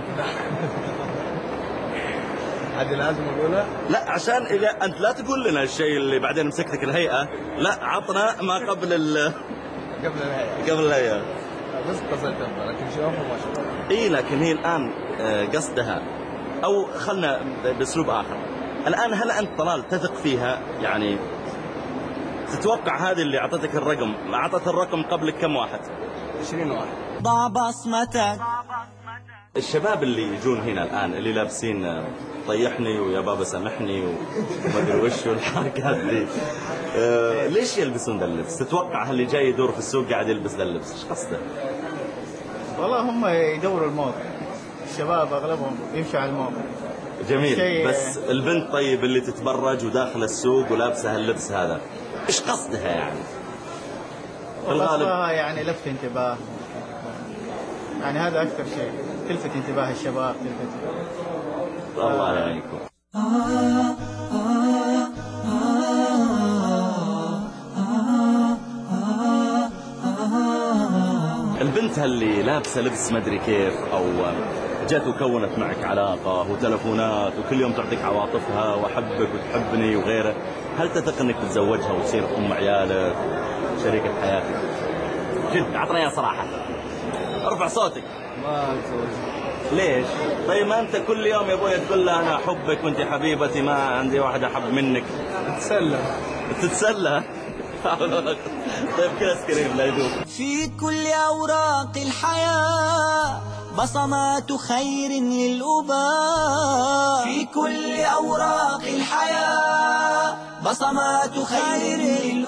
هذه لازم أقولها؟ لا، عشان إذا أنت لا تقول لنا الشيء اللي بعدين مسكتك الهيئة، لا عطنا ما قبل قبل الهيئة. بس اتصلت بها لكن شوفها ما شاء الله. لكن هي الآن قصدها، أو خلنا بأسلوب آخر الآن، هل أنت طلال تثق فيها؟ يعني تتوقع هذه اللي أعطتك الرقم، أعطت الرقم قبلك كم واحد؟ 20 واحد. ضع بصمتك. الشباب اللي يجون هنا الآن اللي لابسين طيحني ويا بابا سامحني وما ادري وش والحركات دي، ليش يلبسون ذا اللبس؟ تتوقع اللي جاي يدور في السوق قاعد يلبس ذا اللبس، ايش قصده؟ والله هم يدوروا الموضة، الشباب أغلبهم يمشوا على الموضة. جميل. بس البنت طيب اللي تتبرج وداخل السوق ولابسها اللبس هذا ايش قصدها يعني؟ الغالب يعني لفت انتباه، يعني هذا أكثر شيء تلفت انتباه الشباب. الله يعينكم. البنت اللي لابسه لبس مدري كيف او جت وكونت معك علاقة وتلفونات وكل يوم تعطيك عواطفها وأحبك وتحبني وغيره، هل تثق أنك تتزوجها وتصير أم عيالك شريكة حياتك؟ جد عطنا يا صراحة، ارفع صوتك. ما أتزوج. ليش؟ طيب ما أنت كل يوم يا أبوي تقول لها أنا أحبك وأنت حبيبتي، ما عندي واحد أحب منك. تتسلى. طيب كذا سكرين لا يدوب. في كل أوراق الحياة بصمات خير للأباء، في كل أوراق الحياة بصمات خير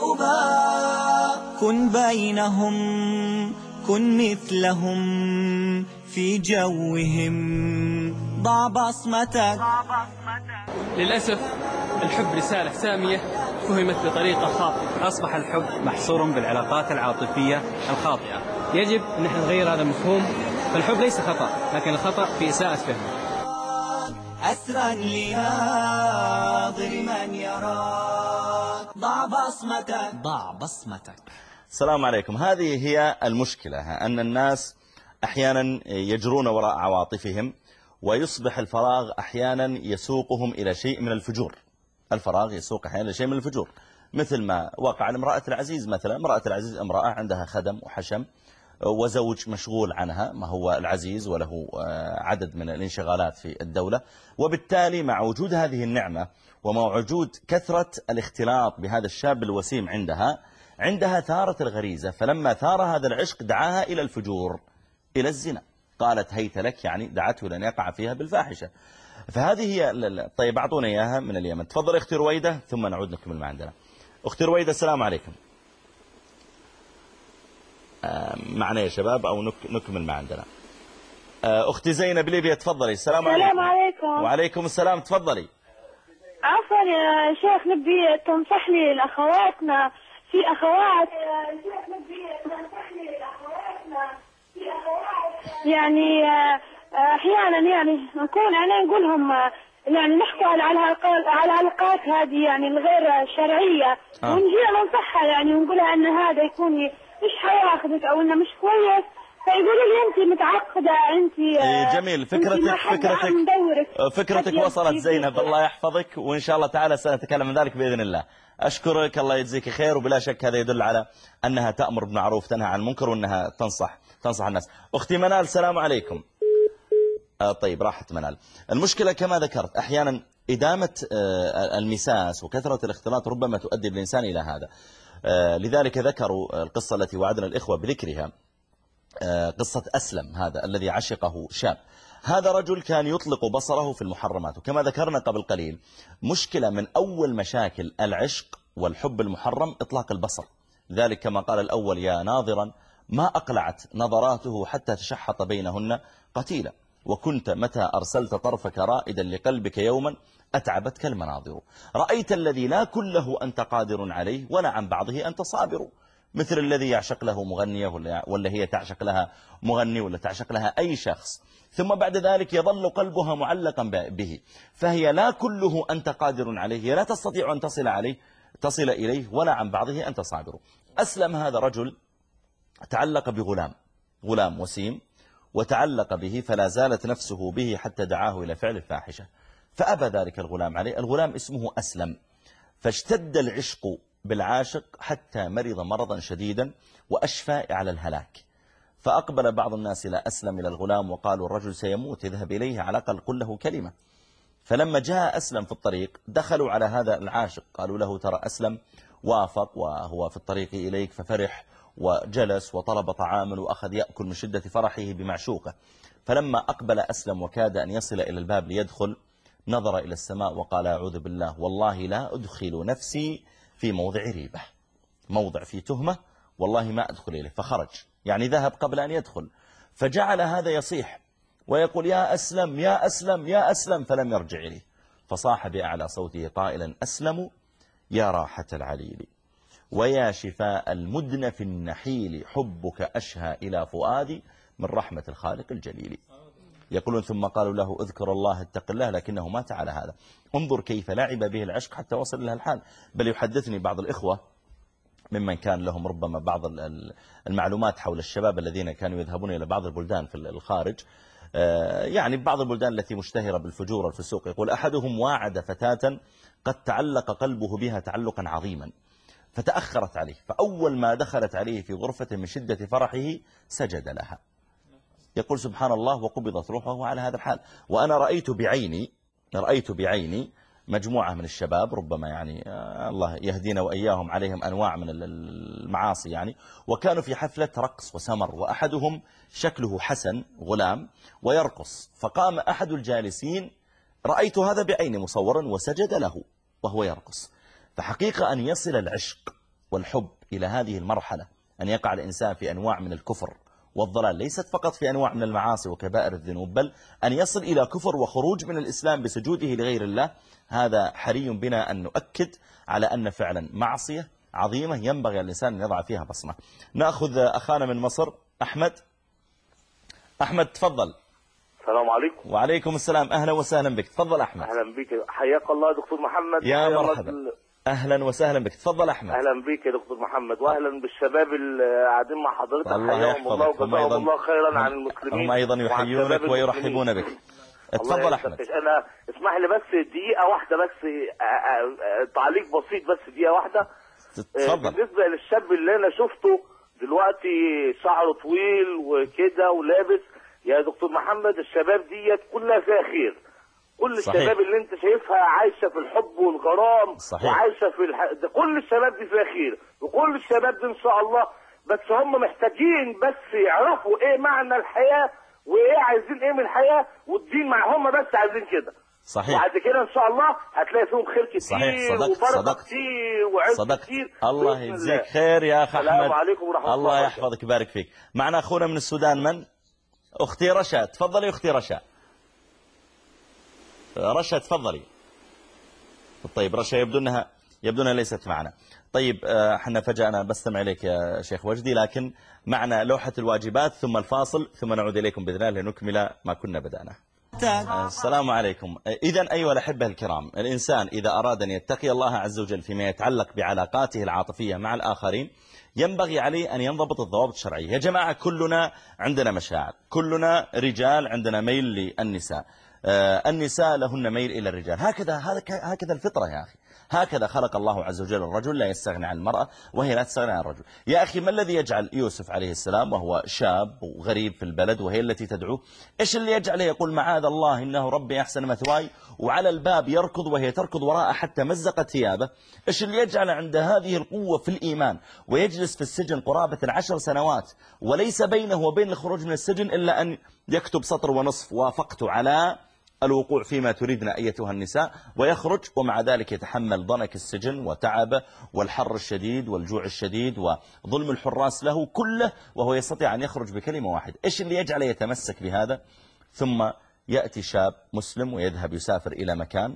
للأباء. كن بينهم كن مثلهم في جوهم، ضع بصمتك. للأسف الحب رسالة سامية فهمت بطريقة خاطئة. أصبح الحب محصورا بالعلاقات العاطفية الخاطئة. يجب أن نحن نغير هذا المفهوم، فالحب ليس خطأ، لكن الخطأ في إساءة فهمه. أسرا لناظر من يراك، ضع بصمتك، ضع بصمتك. السلام عليكم. هذه هي المشكلة، أن الناس أحيانا يجرون وراء عواطفهم، ويصبح الفراغ أحيانا يسوقهم إلى شيء من الفجور. الفراغ يسوق أحيانا إلى شيء من الفجور، مثل ما وقع لامرأة العزيز مثلا. امرأة العزيز امرأة عندها خدم وحشم وزوج مشغول عنها، ما هو العزيز وله عدد من الانشغالات في الدولة، وبالتالي مع وجود هذه النعمة ومع وجود كثرة الاختلاط بهذا الشاب الوسيم عندها ثارت الغريزة، فلما ثار هذا العشق دعاها إلى الفجور، إلى الزنا. قالت هيت لك، يعني دعته لأن يقع فيها بالفاحشة. فهذه هي. طيب أعطونا إياها من اليمن. تفضل أختي رويدة ثم نعود نكمل ما عندنا. أختي رويدة السلام عليكم. معنا يا شباب أو نكمل ما عندنا. أختي زينب ليبيا تفضلي. السلام عليكم. وعليكم السلام تفضلي. عفوا يا شيخ، نبي تنصح لي لأخواتنا، في أخوات يعني أحيانا يعني نكون أنا نقولهم يعني نحكوا على العلاقات هذه يعني الغير شرعية، ونجي ننصحها يعني ونقولها أن هذا يكون مش حياخذك أو إنه مش كويس، فيقولوا لي أنت متعقدة، أنت جميل. فكرتك وصلت زينب، الله يحفظك، وإن شاء الله تعالى سنتكلم عن ذلك بإذن الله. أشكرك، الله يجزيك خير، وبلا شك هذا يدل على أنها تأمر بالمعروف تنهى عن المنكر، وأنها تنصح الناس. أختي منال السلام عليكم. طيب راحت منال. المشكلة كما ذكرت أحيانا إدامة المساس وكثرة الاختلاط ربما تؤدي بالإنسان إلى هذا. لذلك ذكروا القصة التي وعدنا الإخوة بذكرها، قصة أسلم هذا الذي عشقه شاب. هذا رجل كان يطلق بصره في المحرمات، وكما ذكرنا قبل قليل مشكلة من أول مشاكل العشق والحب المحرم إطلاق البصر. ذلك كما قال الأول يا ناظرا ما أقلعت نظراته حتى تشحط بينهن قتيلا، وكنت متى أرسلت طرفك رائدا لقلبك يوما أتعبتك المناظر. رأيت الذي لا كله أنت قادر عليه ولا عن بعضه أنت صابر، مثل الذي يعشق له مغنية ولا هي تعشق لها مغني ولا تعشق لها أي شخص، ثم بعد ذلك يظل قلبها معلقا به، فهي لا كله أنت قادر عليه، هي لا تستطيع أن تصل إليه ولا عن بعضه أنت صابر. أسلم هذا رجل تعلق بغلام وسيم، وتعلق به فلا زالت نفسه به حتى دعاه إلى فعل الفاحشة، فأبى ذلك الغلام عليه. الغلام اسمه أسلم، فاشتد العشق بالعاشق حتى مرض مرضا شديدا وأشفى على الهلاك. فأقبل بعض الناس إلى أسلم إلى الغلام وقالوا الرجل سيموت، اذهب إليه على الأقل قل له كلمة. فلما جاء أسلم في الطريق دخلوا على هذا العاشق قالوا له ترى أسلم وافق وهو في الطريق إليك، ففرح وجلس وطلب طعاما وأخذ يأكل من شدة فرحه بمعشوقه. فلما أقبل أسلم وكاد أن يصل إلى الباب ليدخل نظر إلى السماء وقال أعوذ بالله والله لا أدخل نفسي في موضع ريبة، موضع فيه تهمة والله ما أدخل إليه، فخرج يعني ذهب قبل أن يدخل، فجعل هذا يصيح ويقول يا أسلم يا أسلم يا أسلم، فلم يرجع إليه، فصاح بأعلى صوته قائلا أسلم يا راحة العليل ويا شفاء المدن في النحيل، حبك أشهى إلى فؤادي من رحمة الخالق الجليل. يقولون ثم قالوا له اذكر الله اتق الله، لكنه مات على هذا. انظر كيف لعب به العشق حتى وصل له الحال. بل يحدثني بعض الإخوة ممن كان لهم ربما بعض المعلومات حول الشباب الذين كانوا يذهبون إلى بعض البلدان في الخارج، يعني بعض البلدان التي مشتهرة بالفجور والفسوق، يقول أحدهم واعد فتاة قد تعلق قلبه بها تعلقا عظيما، فتأخرت عليه، فأول ما دخلت عليه في غرفته من شدة فرحه سجد لها. يقول سبحان الله وقبضت روحه على هذا الحال. وأنا رأيت بعيني مجموعة من الشباب ربما يعني الله يهدينا وإياهم، عليهم أنواع من المعاصي يعني، وكانوا في حفلة رقص وسمر، وأحدهم شكله حسن غلام ويرقص، فقام أحد الجالسين، رأيت هذا بعيني مصورا، وسجد له وهو يرقص. فحقيقة أن يصل العشق والحب إلى هذه المرحلة، أن يقع الإنسان في أنواع من الكفر والضلال، ليست فقط في أنواع من المعاصي وكبائر الذنوب، بل أن يصل إلى كفر وخروج من الإسلام بسجوده لغير الله. هذا حري بنا أن نؤكد على أن فعلا معصية عظيمة ينبغي الإنسان أن يضع فيها بصمة. نأخذ أخانا من مصر أحمد تفضل. السلام عليكم. وعليكم السلام، أهلا وسهلا بك، تفضل أحمد. أهلا بك، حياك الله دكتور محمد. يا مرحبا، أهلا وسهلا بك، تفضل أحمد. أهلا بك يا دكتور محمد، وأهلا بالشباب اللي قاعدين مع حضرتك، حياهم الله وجزاهم الله خيرا عن المسلمين. هم أيضا يحيونك ويرحبون بك. تفضل أحمد. أنا اسمح لي بس دقيقة واحدة، بس تعليق بسيط، بس دقيقة واحدة. تفضل. بالنسبة للشاب اللي أنا شفته دلوقتي شعره طويل وكده ولابس، يا دكتور محمد الشباب ديت كلها فيها خير. كل الشباب اللي انت شايفها عايشة في الحب والغرام، وعايشة في ده كل الشباب دي فيها خير، وكل الشباب دي ان شاء الله، بس هم محتاجين بس يعرفوا ايه معنى الحياة، وايه عايزين ايه من الحياة، والدين معهم بس عايزين كده. صحيح. وبعد كده ان شاء الله هتلاقي فيهم خير كتير. صحيح. وبركة كتير وعز كتير. الله يجزيك خير يا أخ أحمد. السلام عليكم ورحمة الله. الله يحفظك ويبارك فيك. معنا أخونا من السودان من؟ أختي رشا، تفضلي أختي رشا. رشا تفضلي. طيب رشا يبدو أنها ليست معنا. طيب احنا فجأة أنا بستمع إليك يا شيخ وجدي، لكن معنا لوحة الواجبات ثم الفاصل، ثم نعود إليكم بإذن الله لنكمل ما كنا بدأنا. السلام عليكم. إذن أيها الأحبة الكرام، الإنسان إذا أراد أن يتقي الله عز وجل فيما يتعلق بعلاقاته العاطفية مع الآخرين، ينبغي عليه أن ينضبط الضوابط الشرعية. يا جماعة كلنا عندنا مشاعر، كلنا رجال عندنا ميل للنساء، النساء لهن ميل إلى الرجال، هكذا الفطرة يا أخي، هكذا خلق الله عز وجل الرجل، لا يستغني عن المرأة وهي لا تستغني عن الرجل. يا أخي ما الذي يجعل يوسف عليه السلام وهو شاب وغريب في البلد وهي التي تدعوه، إيش اللي يجعله يقول معاذ الله إنه ربي أحسن مثواي، وعلى الباب يركض وهي تركض وراءه حتى مزقت ثيابه؟ إيش اللي يجعل عند هذه القوة في الإيمان ويجلس في السجن قرابة 10 سنوات وليس بينه وبين الخروج من السجن إلا أن يكتب سطر ونصف وافقت على الوقوع فيما تريدن أيتها النساء، ويخرج ومع ذلك يتحمل ضنك السجن وتعبه والحر الشديد والجوع الشديد وظلم الحراس له كله، وهو يستطيع أن يخرج بكلمة واحدة. إيش اللي يجعله يتمسك بهذا؟ ثم يأتي شاب مسلم ويذهب يسافر إلى مكان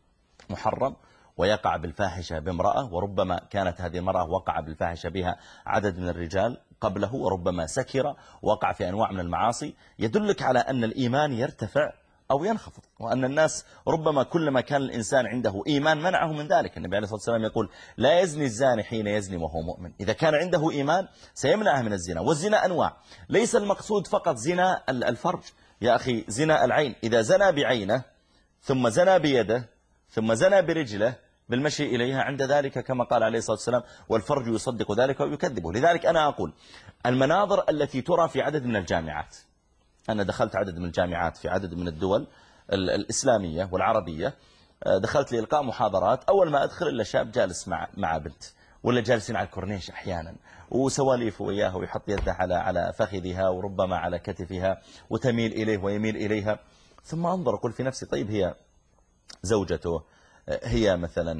محرم ويقع بالفاحشة بامرأة، وربما كانت هذه المرأة وقع بالفاحشة بها عدد من الرجال قبله، وربما سكر وقع في أنواع من المعاصي. يدلك على أن الإيمان يرتفع أو ينخفض، وأن الناس ربما كلما كان الإنسان عنده إيمان منعه من ذلك. النبي عليه الصلاة والسلام يقول لا يزني الزاني حين يزني وهو مؤمن. إذا كان عنده إيمان سيمنعه من الزنا. والزنا أنواع، ليس المقصود فقط زنا الفرج يا أخي، زنا العين. إذا زنى بعينه ثم زنى بيده ثم زنى برجله بالمشي إليها، عند ذلك كما قال عليه الصلاة والسلام والفرج يصدق ذلك ويكذبه. لذلك أنا أقول المناظر التي ترى في عدد من الجامعات، أنا دخلت عدد من الجامعات في عدد من الدول الإسلامية والعربية، دخلت لإلقاء محاضرات، أول ما أدخل إلا شاب جالس مع بنت، ولا جالسين على الكورنيش أحيانا وسواليف وياها، ويحط يده على فخذها وربما على كتفها وتميل إليه ويميل إليها. ثم أنظر أقول في نفسي طيب هي زوجته، هي مثلا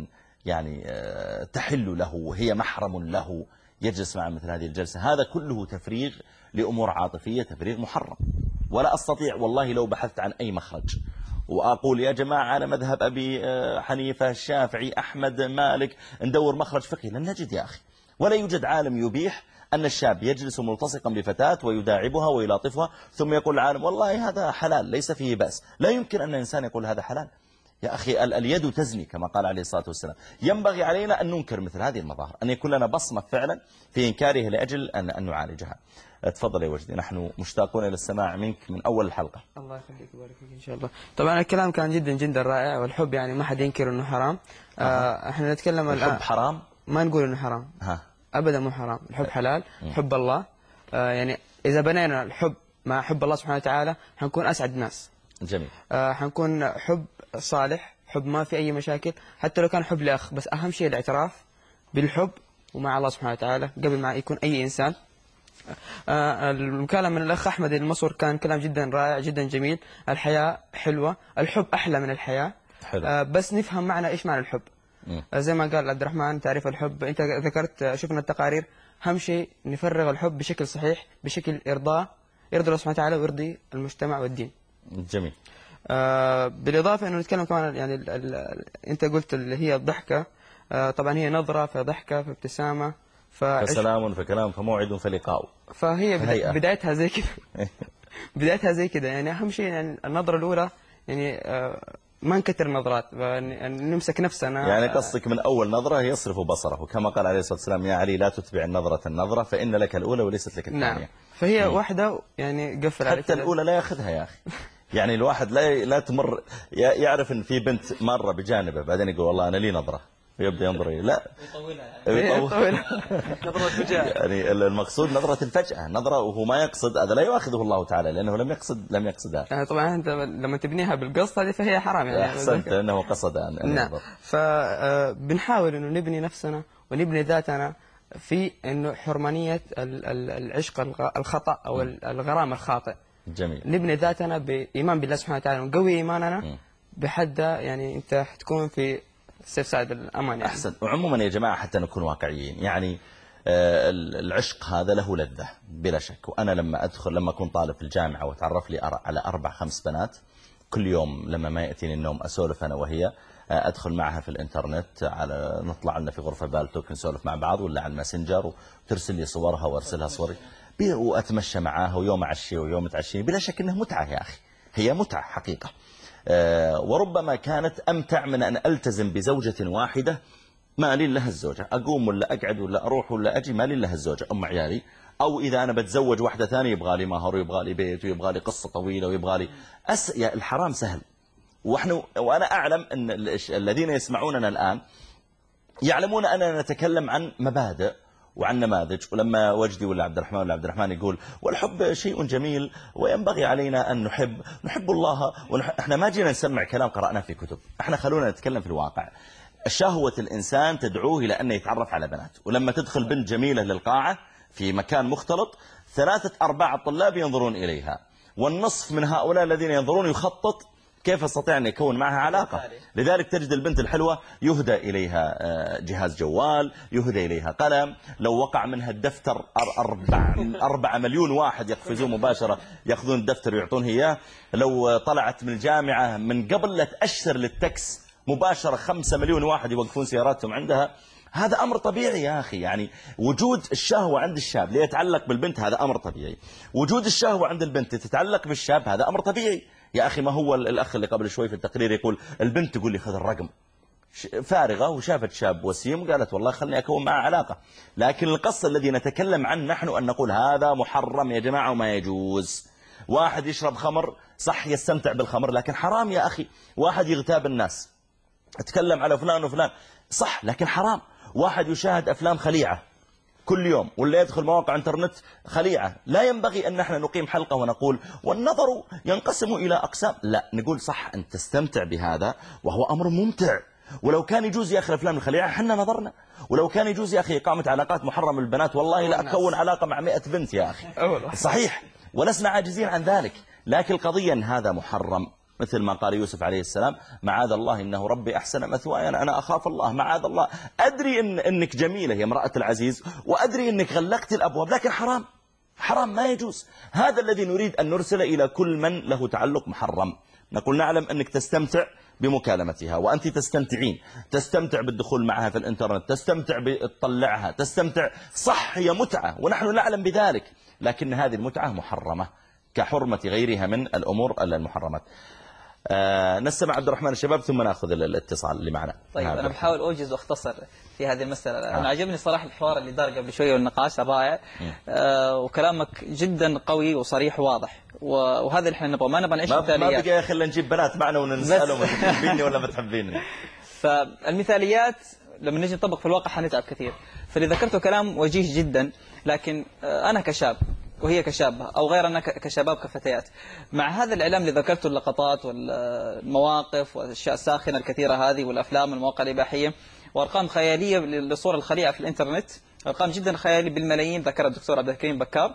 يعني تحل له وهي محرم له يجلس مع مثل هذه الجلسة، هذا كله تفريغ لأمور عاطفية، تفريغ محرم. ولا أستطيع والله لو بحثت عن أي مخرج وأقول يا جماعة على مذهب أبي حنيفة الشافعي أحمد مالك ندور مخرج فقهي، لن نجد يا أخي. ولا يوجد عالم يبيح أن الشاب يجلس ملتصقا بفتاة ويداعبها ويلاطفها ثم يقول العالم والله هذا حلال ليس فيه بأس. لا يمكن أن الإنسان يقول هذا حلال يا أخي. اليد تزني كما قال عليه الصلاة والسلام. ينبغي علينا أن ننكر مثل هذه المظاهر، أن يكون لنا بصمة فعلا في إنكاره لأجل أن نعالجها. تفضل يا وجدي، نحن مشتاقون إلى السماع منك من أول الحلقة. الله يخليك ويبارك فيك إن شاء الله. طبعا الكلام كان جدا جدا رائع، والحب يعني ما حد ينكر إنه حرام. احنا نتكلم الحب حرام؟ ما نقول إنه حرام أبدا، مو حرام. الحب حلال، حب الله. يعني إذا بنينا الحب مع حب الله سبحانه وتعالى حنكون أسعد ناس. جميل. حنكون حب صالح، حب ما في أي مشاكل، حتى لو كان حب لأخ، بس أهم شيء الاعتراف بالحب ومع الله سبحانه وتعالى قبل ما يكون أي إنسان. المكالمة من الأخ أحمد المصور كان كلام جدا رائع جدا جميل. الحياة حلوة، الحب أحلى من الحياة. بس نفهم معنى إيش معنى الحب. زي ما قال عبد الرحمن تعريف الحب، أنت ذكرت شفنا التقارير. أهم شيء نفرغ الحب بشكل صحيح، بشكل يرضي الله سبحانه وتعالى ويرضي المجتمع والدين. جميل. بالإضافة أنه نتكلم كمان يعني أنت قلت اللي هي الضحكة. طبعا هي نظرة فضحكة فابتسامة فسلام فكلام فموعد فلقاء. فهي بدايتها زي كده. بدايتها زي كده يعني. أهم شيء يعني النظرة الأولى يعني ما نكتر النظرات، نمسك نفسنا. يعني قصدك من أول نظرة يصرف بصره، وكما قال عليه الصلاة والسلام يا علي لا تتبع النظرة فإن لك الأولى وليست لك الثانية. نعم. فهي واحدة يعني قفل عليك. حتى الأولى لا يأخذها يا أخي. يعني الواحد لا تمر يعرف إن في بنت مرة بجانبه بعدين يقول والله أنا لي نظرة ويبدأ ينظر لا يطولها نظرة فجأة. يعني المقصود نظرة الفجأة، نظرة وهو ما يقصد، هذا لا يؤاخذه الله تعالى لأنه لم يقصدها. يعني طبعا أنت لما تبنيها بالقصد هذه فهي حرام يعني. أحسنت أنه قصد أن نعم. فبنحاول إنه نبني نفسنا ونبني ذاتنا في إنه حرمانية العشق الخطأ أو الغرام الخاطئ. جميل. نبني ذاتنا بإيمان بالله سبحانه وتعالى ونقوي إيماننا بحد يعني أنت حتكون في سيف سعد الأمان يعني. أحسن. وعموما يا جماعة حتى نكون واقعيين يعني العشق هذا له لذة بلا شك. وأنا لما أكون طالب في الجامعة وتعرف لي على 4-5 بنات كل يوم لما ما يأتيني النوم أسولف أنا وهي، أدخل معها في الإنترنت، نطلع لنا في غرفة بالتوك نسولف مع بعض ولا على الماسنجر وترسل لي صورها وأرسلها صوري وأتمشى معاها ويوم أعشي ويوم تعشيني. بلا شك أنها متعة يا أخي، هي متعة حقيقة. وربما كانت أمتع من أن ألتزم بزوجة واحدة ما لي لها الزوجة، أقوم ولا أقعد ولا أروح ولا أجي ما لي لها الزوجة أم عيالي. أو إذا أنا بتزوج واحدة ثانية يبغى لي مهر ويبغى لي بيت ويبغى لي قصة طويلة ويبغى لي الحرام سهل. وأنا أعلم أن الذين يسمعوننا الآن يعلمون أننا نتكلم عن مبادئ وعن نماذج. ولما وجدي ولا عبد الرحمن يقول والحب شيء جميل وينبغي علينا أن نحب الله، احنا ما جينا نسمع كلام قرأناه في كتب، احنا خلونا نتكلم في الواقع. شهوة الإنسان تدعوه إلى أن يتعرف على بنات، ولما تدخل بنت جميلة للقاعة في مكان مختلط 3/4 الطلاب ينظرون إليها، والنصف من هؤلاء الذين ينظرون يخطط كيف استطيع أن يكون معها علاقة. لذلك تجد البنت الحلوة يهدى إليها جهاز جوال، يهدى إليها قلم، لو وقع منها الدفتر 4 مليون واحد يقفزون مباشرة يأخذون الدفتر ويعطون إياه. لو طلعت من الجامعة من قبل لا تأشر للتكس مباشرة 5 مليون واحد يوقفون سياراتهم عندها. هذا أمر طبيعي يا أخي. يعني وجود الشهوة عند الشاب ليتعلق بالبنت هذا أمر طبيعي، وجود الشهوة عند البنت تتعلق بالشاب هذا أمر طبيعي. يا أخي ما هو الأخ اللي قبل شوي في التقرير يقول البنت تقول لي خذ الرقم، فارغة وشافت شاب وسيم قالت والله خلني أكون معه علاقة. لكن القصة الذي نتكلم عنه نحن أن نقول هذا محرم يا جماعة وما يجوز. واحد يشرب خمر صح يستمتع بالخمر لكن حرام يا أخي. واحد يغتاب الناس اتكلم على فلان وفلان صح لكن حرام. واحد يشاهد أفلام خليعة كل يوم ولا يدخل مواقع انترنت خليعة. لا ينبغي أن نحن نقيم حلقة ونقول والنظر ينقسم إلى أقسام، لا نقول صح أن تستمتع بهذا وهو أمر ممتع. ولو كان يجوز يا أخي الأفلام الخليعة حنا نظرنا، ولو كان يجوز يا أخي إقامة علاقات محرمة بالبنات والله لا أكون علاقة مع 100 بنت يا أخي صحيح، ولسنا عاجزين عن ذلك. لكن القضية أن هذا محرم مثل ما قال يوسف عليه السلام: معاذ الله إنه ربي أحسن مثواي أنا أخاف الله، معاذ الله، أدري إنك جميلة يا امرأة العزيز، وأدري إنك غلقت الأبواب، لكن حرام، حرام ما يجوز. هذا الذي نريد أن نرسل إلى كل من له تعلق محرم. نقول نعلم أنك تستمتع بمكالمتها، وأنت تستمتعين، تستمتع بالدخول معها في الإنترنت، تستمتع بتطلعها، تستمتع، صح هي متعة ونحن نعلم بذلك، لكن هذه المتعة محرمة كحرمة غيرها من الأمور المحرمات. نسمع عبد الرحمن الشباب ثم نأخذ الاتصال اللي معنا. طيب أنا بحاول أوجز واختصر في هذه المسألة. أنا عجبني صراحة الحوار اللي دار قبل شوية والنقاش الرائع، وكلامك جدا قوي وصريح وواضح، وهذا اللي احنا نبغى، ما نبغى نعيش مثاليات. ما بقى يا أخي نجيب بنات معنا ونسألهم تحبيني ولا ما تحبيني. فالمثاليات لما نجي نطبق في الواقع حنتعب كثير. فاللي ذكرته كلام وجيه جدا، لكن أنا كشاب وهي كشابة أو غيرنا كشباب كفتيات، مع هذا الإعلام اللي ذكرته، اللقطات والمواقف والأشياء الساخنة الكثيرة هذه والأفلام والمواقع الإباحية وأرقام خيالية للصورة الخليعة في الإنترنت، أرقام جدا خيالية بالملايين ذكرها الدكتور عبد الكريم بكار.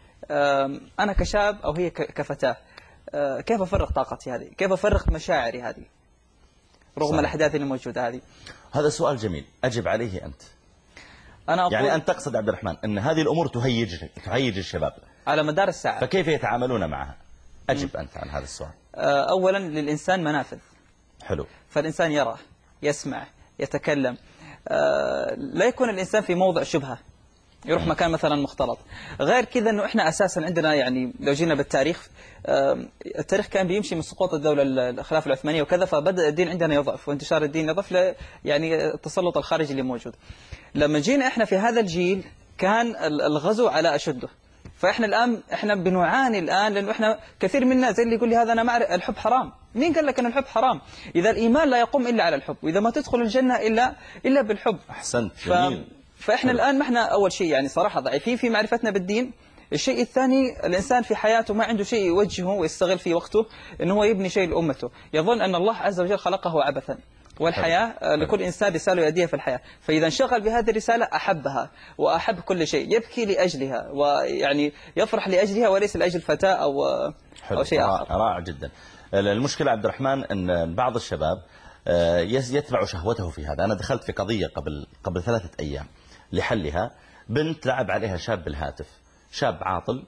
أنا كشاب أو هي كفتاة، كيف أفرغ طاقتي هذه؟ كيف أفرغ مشاعري هذه رغم الأحداث اللي موجودة هذه؟ هذا سؤال جميل، أجب عليه أنت. يعني أنت تقصد عبد الرحمن أن هذه الأمور تهيج الشباب على مدار الساعة، فكيف يتعاملون معها؟ أجب أنت عن هذا السؤال. أولا للإنسان منافذ. حلو. فالإنسان يرى، يسمع، يتكلم، لا يكون الإنسان في موضع شبهة يروح مكان مثلا مختلط. غير كذا أنه إحنا أساسا عندنا، يعني لو جينا بالتاريخ، التاريخ كان بيمشي من سقوط الدولة الخلافة العثمانية وكذا، فبدأ الدين عندنا يضعف وانتشار الدين يضعف، يعني التسلط الخارجي اللي موجود. لما جينا إحنا في هذا الجيل كان الغزو على أشده، فإحنا الآن إحنا بنعاني الآن، لأنه إحنا كثير منا زي اللي يقول لي هذا أنا معرف الحب حرام. مين قال لك أن الحب حرام؟ إذا الإيمان لا يقوم إلا على الحب، وإذا ما تدخل الجنة إلا بالحب. أحسنت، جميل. فإحنا الآن ما إحنا أول شيء يعني صراحة ضعيفين في معرفتنا بالدين. الشيء الثاني، الإنسان في حياته ما عنده شيء يوجهه ويستغل في وقته إنه هو يبني شيء لأمته، يظن أن الله عز وجل خلقه عبثا، والحياة لكل إنسان رسالة يؤديها في الحياة، فإذا انشغل بهذه الرسالة أحبها وأحب كل شيء، يبكي لأجلها ويعني يفرح لأجلها وليس لأجل فتاة أو شيء آخر. رائع جدا. المشكلة عبد الرحمن أن بعض الشباب يتبع شهوته في هذا. أنا دخلت في قضية قبل 3 أيام لحلها. بنت لعب عليها شاب بالهاتف، شاب عاطل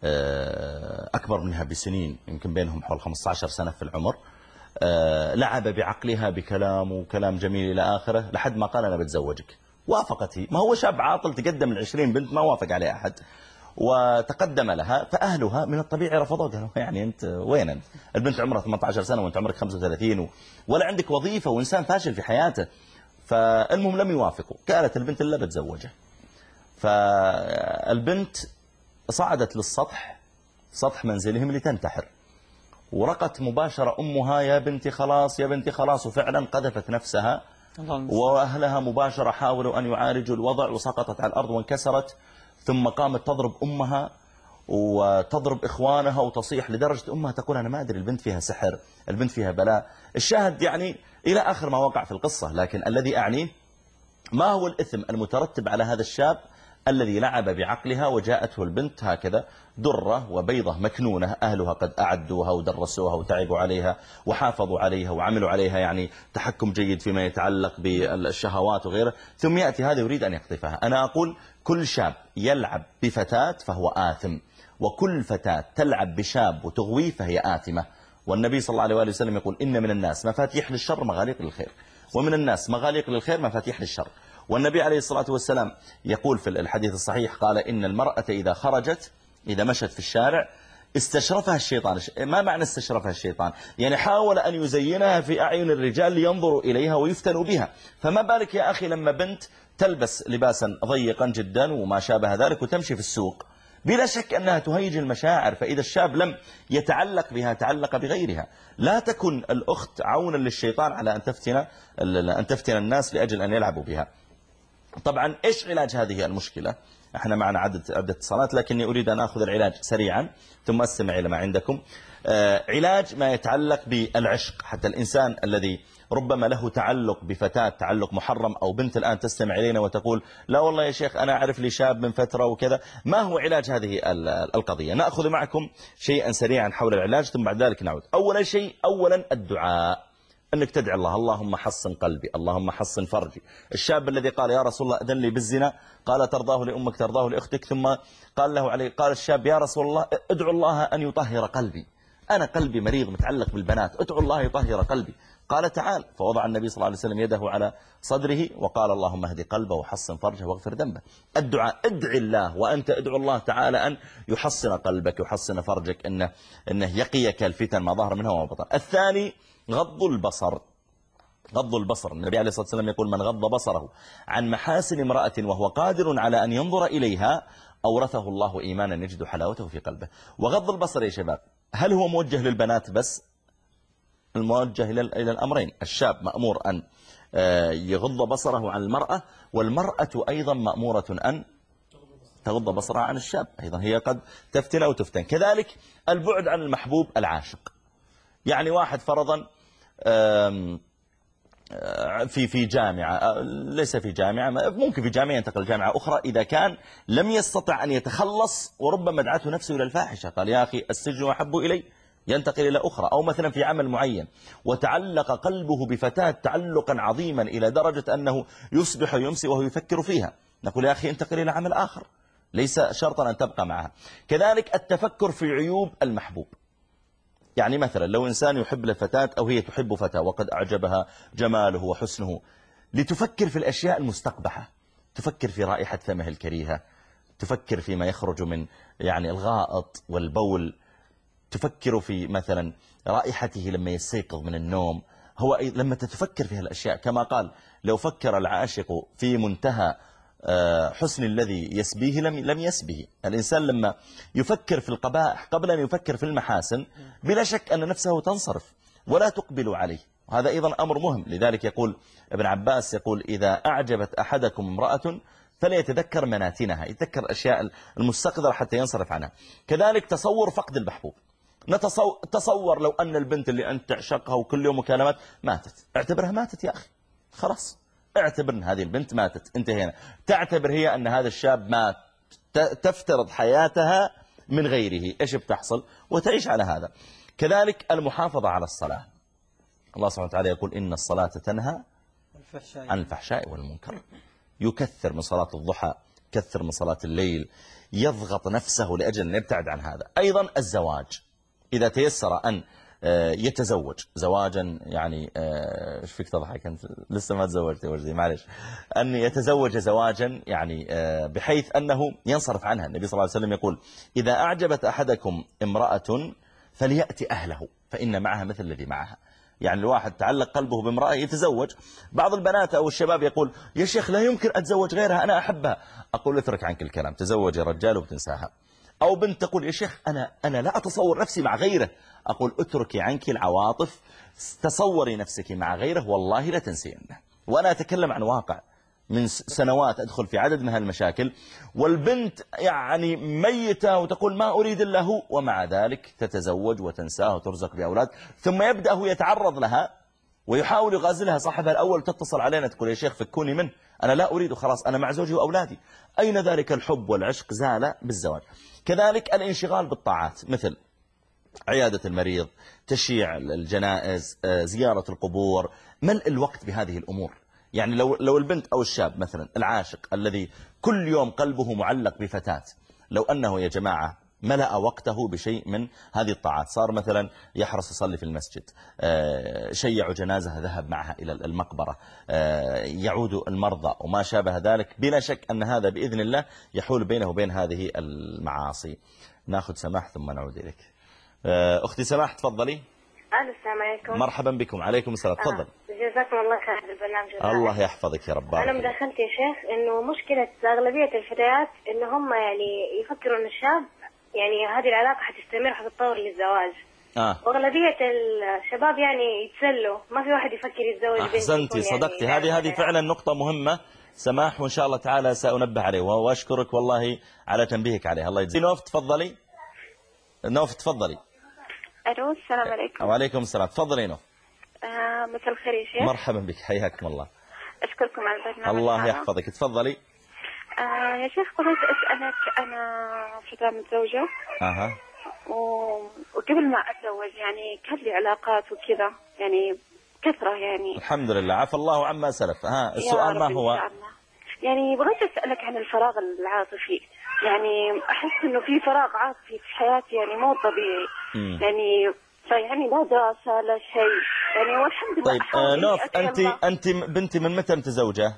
أكبر منها بسنين، يمكن بينهم حول 15 سنة في العمر. لعب بعقلها بكلام وكلام جميل إلى آخره، لحد ما قال أنا بتزوجك. وافقت هي، ما هو شاب عاطل تقدم ل20 بنت ما وافق عليه أحد، وتقدم لها، فأهلها من الطبيعي رفضوا، قالوا يعني أنت وين أنت؟ البنت عمرها 18 سنة وأنت عمرك 35 ولا عندك وظيفة وإنسان فاشل في حياته. فالمهم لم يوافقوا، قالت البنت اللي بتزوجه. فالبنت صعدت للسطح، سطح منزلهم لتنتحر، ورقت مباشرة أمها يا بنتي خلاص يا بنتي خلاص، وفعلا قذفت نفسها، وأهلها مباشرة حاولوا أن يعالجوا الوضع، وسقطت على الأرض وانكسرت. ثم قامت تضرب أمها وتضرب إخوانها وتصيح، لدرجة أمها تقول أنا ما أدري البنت فيها سحر، البنت فيها بلاء. الشاهد يعني إلى آخر ما وقع في القصة. لكن الذي أعنيه ما هو الإثم المترتب على هذا الشاب الذي لعب بعقلها وجاءته البنت هكذا درة وبيضة مكنونة، أهلها قد أعدوها ودرسوها وتعبوا عليها وحافظوا عليها وعملوا عليها يعني تحكم جيد فيما يتعلق بالشهوات وغيره، ثم يأتي هذا يريد أن يقذفها. أنا أقول كل شاب يلعب بفتاة فهو آثم، وكل فتاة تلعب بشاب وتغويه فهي آثمة. والنبي صلى الله عليه وآله وسلم يقول إن من الناس مفاتيح للشر مغاليق للخير، ومن الناس مغاليق للخير مفاتيح للشر. والنبي عليه الصلاة والسلام يقول في الحديث الصحيح، قال إن المرأة إذا خرجت، إذا مشت في الشارع استشرفها الشيطان. ما معنى استشرفها الشيطان؟ يعني حاول أن يزينها في أعين الرجال لينظروا إليها ويفتنوا بها. فما بالك يا أخي لما بنت تلبس لباسا ضيقا جدا وما شابه ذلك وتمشي في السوق، بلا شك أنها تهيج المشاعر. فإذا الشاب لم يتعلق بها تعلق بغيرها. لا تكن الأخت عونا للشيطان على أن تفتن الناس لأجل أن يلعبوا بها. طبعا إيش علاج هذه المشكلة؟ احنا معنا عدة اتصالات، لكني أريد أن أخذ العلاج سريعا ثم أستمع إلى ما عندكم. علاج ما يتعلق بالعشق. حتى الإنسان الذي ربما له تعلق بفتاة تعلق محرم، أو بنت الآن تستمع إلينا وتقول لا والله يا شيخ أنا أعرف لي شاب من فترة وكذا، ما هو علاج هذه القضية؟ نأخذ معكم شيئا سريعا حول العلاج ثم بعد ذلك نعود. أولا الدعاء، أنك تدعي الله اللهم حصن قلبي، اللهم حصن فرجي. الشاب الذي قال يا رسول الله أذن لي بالزنا، قال ترضاه لأمك ترضاه لأختك، ثم قال له عليه، قال الشاب يا رسول الله ادعو الله أن يطهر قلبي، أنا قلبي مريض متعلق بالبنات، ادعو الله يطهر قلبي. قال تعال، فوضع النبي صلى الله عليه وسلم يده على صدره وقال اللهم اهدي قلبه وحصن فرجه واغفر ذنبه. الدعاء، ادعي الله وأنت ادعو الله تعالى أن يحصن قلبك يحصن فرجك، إنه يقيك الفتن ما ظهر منها وما بطن. الثاني غض البصر. غض البصر، النبي عليه الصلاة والسلام يقول من غض بصره عن محاسن امرأة وهو قادر على أن ينظر إليها أورثه الله إيمانا يجد حلاوته في قلبه. وغض البصر يا شباب هل هو موجه للبنات بس؟ الموجه إلى الأمرين. الشاب مأمور أن يغض بصره عن المرأة، والمرأة أيضا مأمورة أن تغض بصرها عن الشاب، أيضا هي قد تفتن أو تفتن. كذلك البعد عن المحبوب العاشق، يعني واحد فرضا في جامعة، ليس في جامعة، ممكن في جامعة ينتقل جامعة أخرى، إذا كان لم يستطع أن يتخلص وربما دعته نفسه إلى الفاحشة، قال يا أخي السجن أحب إلي، ينتقل إلى أخرى. أو مثلا في عمل معين وتعلق قلبه بفتاة تعلقا عظيما إلى درجة أنه يصبح يمسي وهو يفكر فيها، نقول يا أخي انتقل إلى عمل آخر، ليس شرطا أن تبقى معها. كذلك التفكر في عيوب المحبوب، يعني مثلا لو إنسان يحب لفتاة أو هي تحب فتاة وقد أعجبها جماله وحسنه، لتفكر في الأشياء المستقبحة، تفكر في رائحة فمه الكريهة، تفكر فيما يخرج من يعني الغائط والبول، تفكر في مثلا رائحته لما يستيقظ من النوم. هو لما تتفكر في هالأشياء كما قال لو فكر العاشق في منتهى حسن الذي يسبيه لم يسبه. الإنسان لما يفكر في القبائح قبل أن يفكر في المحاسن بلا شك أن نفسه تنصرف ولا تقبل عليه، وهذا أيضا أمر مهم. لذلك يقول ابن عباس يقول إذا أعجبت أحدكم امرأة فليتذكر مناتنها، يتذكر الأشياء المستقذرة حتى ينصرف عنها. كذلك تصور فقد المحبوب، تصور لو أن البنت اللي أنت تعشقها وكل يوم مكالمات ماتت، اعتبرها ماتت يا أخي، خلاص اعتبر أن هذه البنت ماتت، انتهينا. تعتبر هي أن هذا الشاب مات، تفترض حياتها من غيره، إيش بتحصل وتعيش على هذا. كذلك المحافظة على الصلاة، الله سبحانه وتعالى يقول إن الصلاة تنهى عن الفحشاء والمنكر. يكثر من صلاة الضحى، يكثر من صلاة الليل، يضغط نفسه لأجل أن يبتعد عن هذا. أيضا الزواج، إذا تيسر أن يتزوج زواجا، يعني ايش فيك تضحك انت لسه ما تزوجت يا وجدي معلش، أن يتزوج زواجا يعني بحيث أنه ينصرف عنها. النبي صلى الله عليه وسلم يقول إذا أعجبت أحدكم امرأة فليأتي أهله فإن معها مثل الذي معها. يعني الواحد تعلق قلبه بامرأة يتزوج. بعض البنات أو الشباب يقول يا شيخ لا يمكن أتزوج غيرها أنا أحبها، أقول اترك عنك الكلام، تزوج رجال وبتنساها. أو بنت تقول يا شيخ أنا لا أتصور نفسي مع غيره، أقول اتركي عنك العواطف، تصوري نفسك مع غيره والله لا تنسينه. وأنا أتكلم عن واقع من سنوات أدخل في عدد من هالمشاكل، والبنت يعني ميتة وتقول ما أريد إلا هو، ومع ذلك تتزوج وتنساه وترزق بأولاد، ثم يبدأ هو يتعرض لها ويحاول يغازلها صاحبها الأول، تتصل علينا تقول يا شيخ فكوني منه، أنا لا أريد خلاص أنا مع زوجي وأولادي. أين ذلك الحب والعشق؟ زال بالزواج. كذلك الانشغال بالطاعات مثل عيادة المريض، تشييع الجنائز، زيارة القبور، ملء الوقت بهذه الأمور. يعني لو البنت أو الشاب مثلا العاشق الذي كل يوم قلبه معلق بفتاة، لو أنه يا جماعة ملأ وقته بشيء من هذه الطاعات، صار مثلا يحرص يصلي في المسجد، شيع جنازة ذهب معها إلى المقبرة، يعود المرضى وما شابه ذلك، بلا شك أن هذا بإذن الله يحول بينه وبين هذه المعاصي. ناخذ سماح ثم نعود إليك. أختي سماح تفضلي. السلام عليكم. مرحبا بكم. عليكم السلام. تفضل. جزاكم الله خير بالبرنامج. الله يحفظك يا رب. أنا مداخلتي يا شيخ إنه مشكلة أغلبية الفتيات إن هم يعني يفكروا إن الشاب يعني هذه العلاقة حتستمر حتتطور للزواج. وأغلبية الشباب يعني يتسلوا، ما في واحد يفكر يتزوج. أحسنتي صدقتي، يعني هذه فعلا نقطة مهمة سماح، وإن شاء الله تعالى سأنبه عليه، وأشكرك والله على تنبيهك عليه. الله يجزيك. نوف تفضلي. نوف تفضلي. الو السلام عليكم. وعليكم السلام، تفضلي نوف. مساء الخير يا شيخ. مرحبا بك، حياكم الله. اشكركم على البرنامج. الله يحفظك، تفضلي. يا شيخ بغيت اسالك، انا فتاة متزوجة وقبل ما اتزوج يعني كان لي علاقات وكذا يعني كثرة يعني. الحمد لله، عفى الله عما سلف. السؤال ما هو؟ يعني بغيت اسالك عن الفراغ العاطفي. يعني احس انه في فراغ عاطفي في حياتي يعني مو طبيعي. يعني فيعني لا دراسة لا شيء يعني، والحمد لله. طيب نوف، انت بنتي من متى متزوجة؟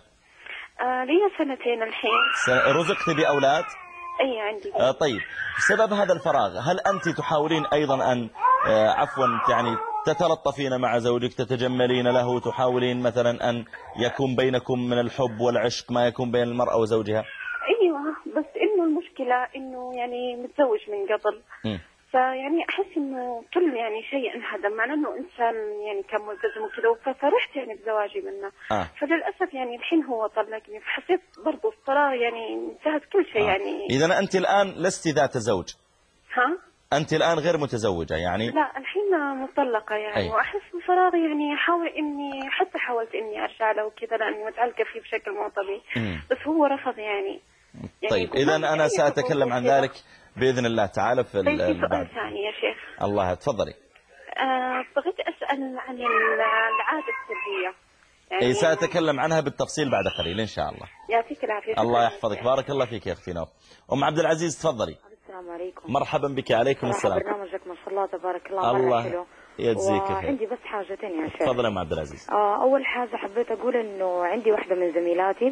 لي 2 سنين الحين. رزقتي بأولاد؟ اي عندي. طيب بسبب هذا الفراغ هل أنت تحاولين أيضا أن عفوا يعني تتلطفين مع زوجك، تتجملين له، تحاولين مثلا أن يكون بينكم من الحب والعشق ما يكون بين المرأة وزوجها؟ ايوه، بس انه المشكلة انه يعني متزوج من قبل. فيعني احس انه كل يعني شيء انهدم، مع انه انسان يعني كان ملتزم وكذا، ففرحت يعني بزواجي منه. فللاسف يعني الحين هو طلقني، فحسيت برضه الفراغ يعني انتهت كل شيء يعني. اذا انت الان لست ذات زوج؟ انت الان غير متزوجة يعني؟ لا الحين مطلقة يعني. واحس بفراغ يعني، احاول اني حتى حاولت اني ارجع له وكذا لاني متعلقة فيه بشكل مو طبيعي، بس هو رفض يعني. طيب اذا انا سأتكلم عن ذلك بإذن الله تعالى في سؤال ثاني يا شيخ. الله، تفضلي. بغيت أسأل عن العادة السرية يعني. سأتكلم عنها بالتفصيل بعد قليل إن شاء الله. يعطيك العافية. الله يحفظك، بارك الله فيك يا أختي نوف. عبد العزيز تفضلي. السلام عليكم. مرحبا بك. عليكم السلام. برنامجك ما شاء الله تبارك الله. الله يجزيك خير. عندي بس حاجتين يا شيخ. تفضل يا عبد العزيز. أول حاجة حبيت أقول إنه عندي واحدة من زميلاتي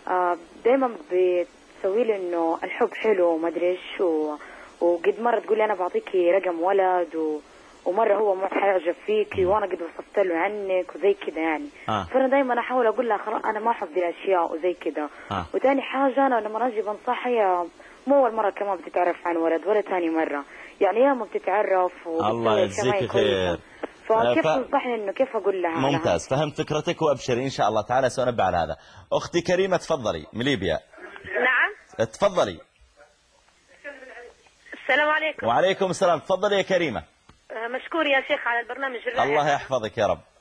دائما بتسوي لي إنه الحب حلو وما أدري إيش، وقد مرة تقول لي أنا بعطيكي رقم ولد، ومرة هو مو حيعجب فيكي وأنا قد وصفت له عنك وزي كده يعني. فأنا دايما أحاول أقول لها خلاص أنا ما أحب دي الأشياء وزي كده. وتاني حاجة أنا لما أجي بنصحها مو أول مرة كمان بتتعرف عن ولد ولا تاني مرة، يعني ياما بتتعرف. الله يجزيك خير. فكيف تنصحني إنه كيف أقول لها؟ ممتاز، فهمت فكرتك وأبشري إن شاء الله تعالى سأنبه على هذا. أختي كريمة تفضلي من ليبيا. نعم تفضلي. السلام عليكم. وعليكم السلام، تفضلي يا كريمة. مشكور يا شيخ على البرنامج الرائع. الله يحفظك يا رب.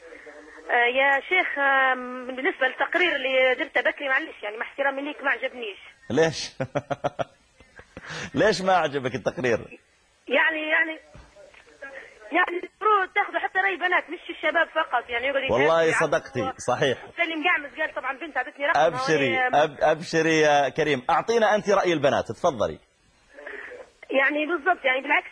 يا شيخ بالنسبة للتقرير اللي درته بكري معلش يعني مع احترامي ليك ما عجبنيش. ليش؟ ليش ما عجبك التقرير؟ يعني المفروض تاخذوا حتى رأي بنات مش الشباب فقط يعني. والله صدقتي صحيح. سلم قاعمز قال طبعا بنت عطتني رقم. أبشري يا كريم، أعطينا أنت رأي البنات، تفضلي. يعني بالضبط يعني بالعكس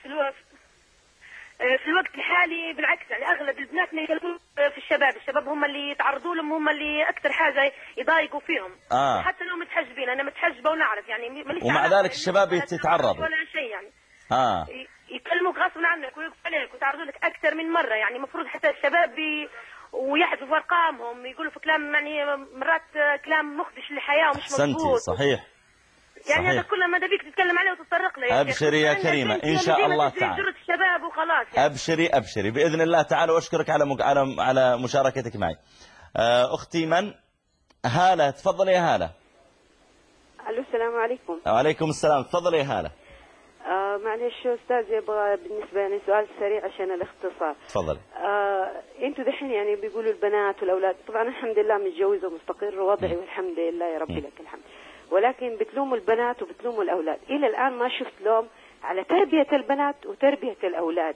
في الوقت الحالي بالعكس يعني اغلب البنات ما يكلمون في الشباب هم اللي يتعرضوا لهم، هم اللي اكثر حاجه يضايقوا فيهم. حتى لو متحجبين، انا متحجبه ونعرف يعني ومع ذلك الشباب يتعرضوا ولا شيء يعني. يكلموك غصب عنك ويقفوا عليك ويتعرضوا لك اكثر من مره يعني. المفروض حتى الشباب ويحذفوا ارقامهم، يقولوا في كلام يعني مرات كلام مخدش للحياه ومش مضبوط. صحيح يعني هذا كله ما بيك تتكلم عليه وتتطرق له. أبشري يا كريمة إن شاء الله تعالى. الشباب وخلاص يعني. أبشري بإذن الله تعالى، وأشكرك على مشاركتك معي. أختي من؟ هالة، تفضلي يا هالة. ألو السلام عليكم. وعليكم السلام، تفضلي يا هالة. معلش أستاذ يبغى بالنسبة لي سؤال سريع عشان الاختصار. تفضلي. أنتوا دحين يعني بيقولوا البنات والأولاد، طبعا الحمد لله متجوزة ومستقر ووضعي والحمد لله يا ربي لك الحمد، ولكن بتلوموا البنات وبتلوموا الأولاد. إلى الآن ما شفت لوم على تربية البنات وتربية الأولاد.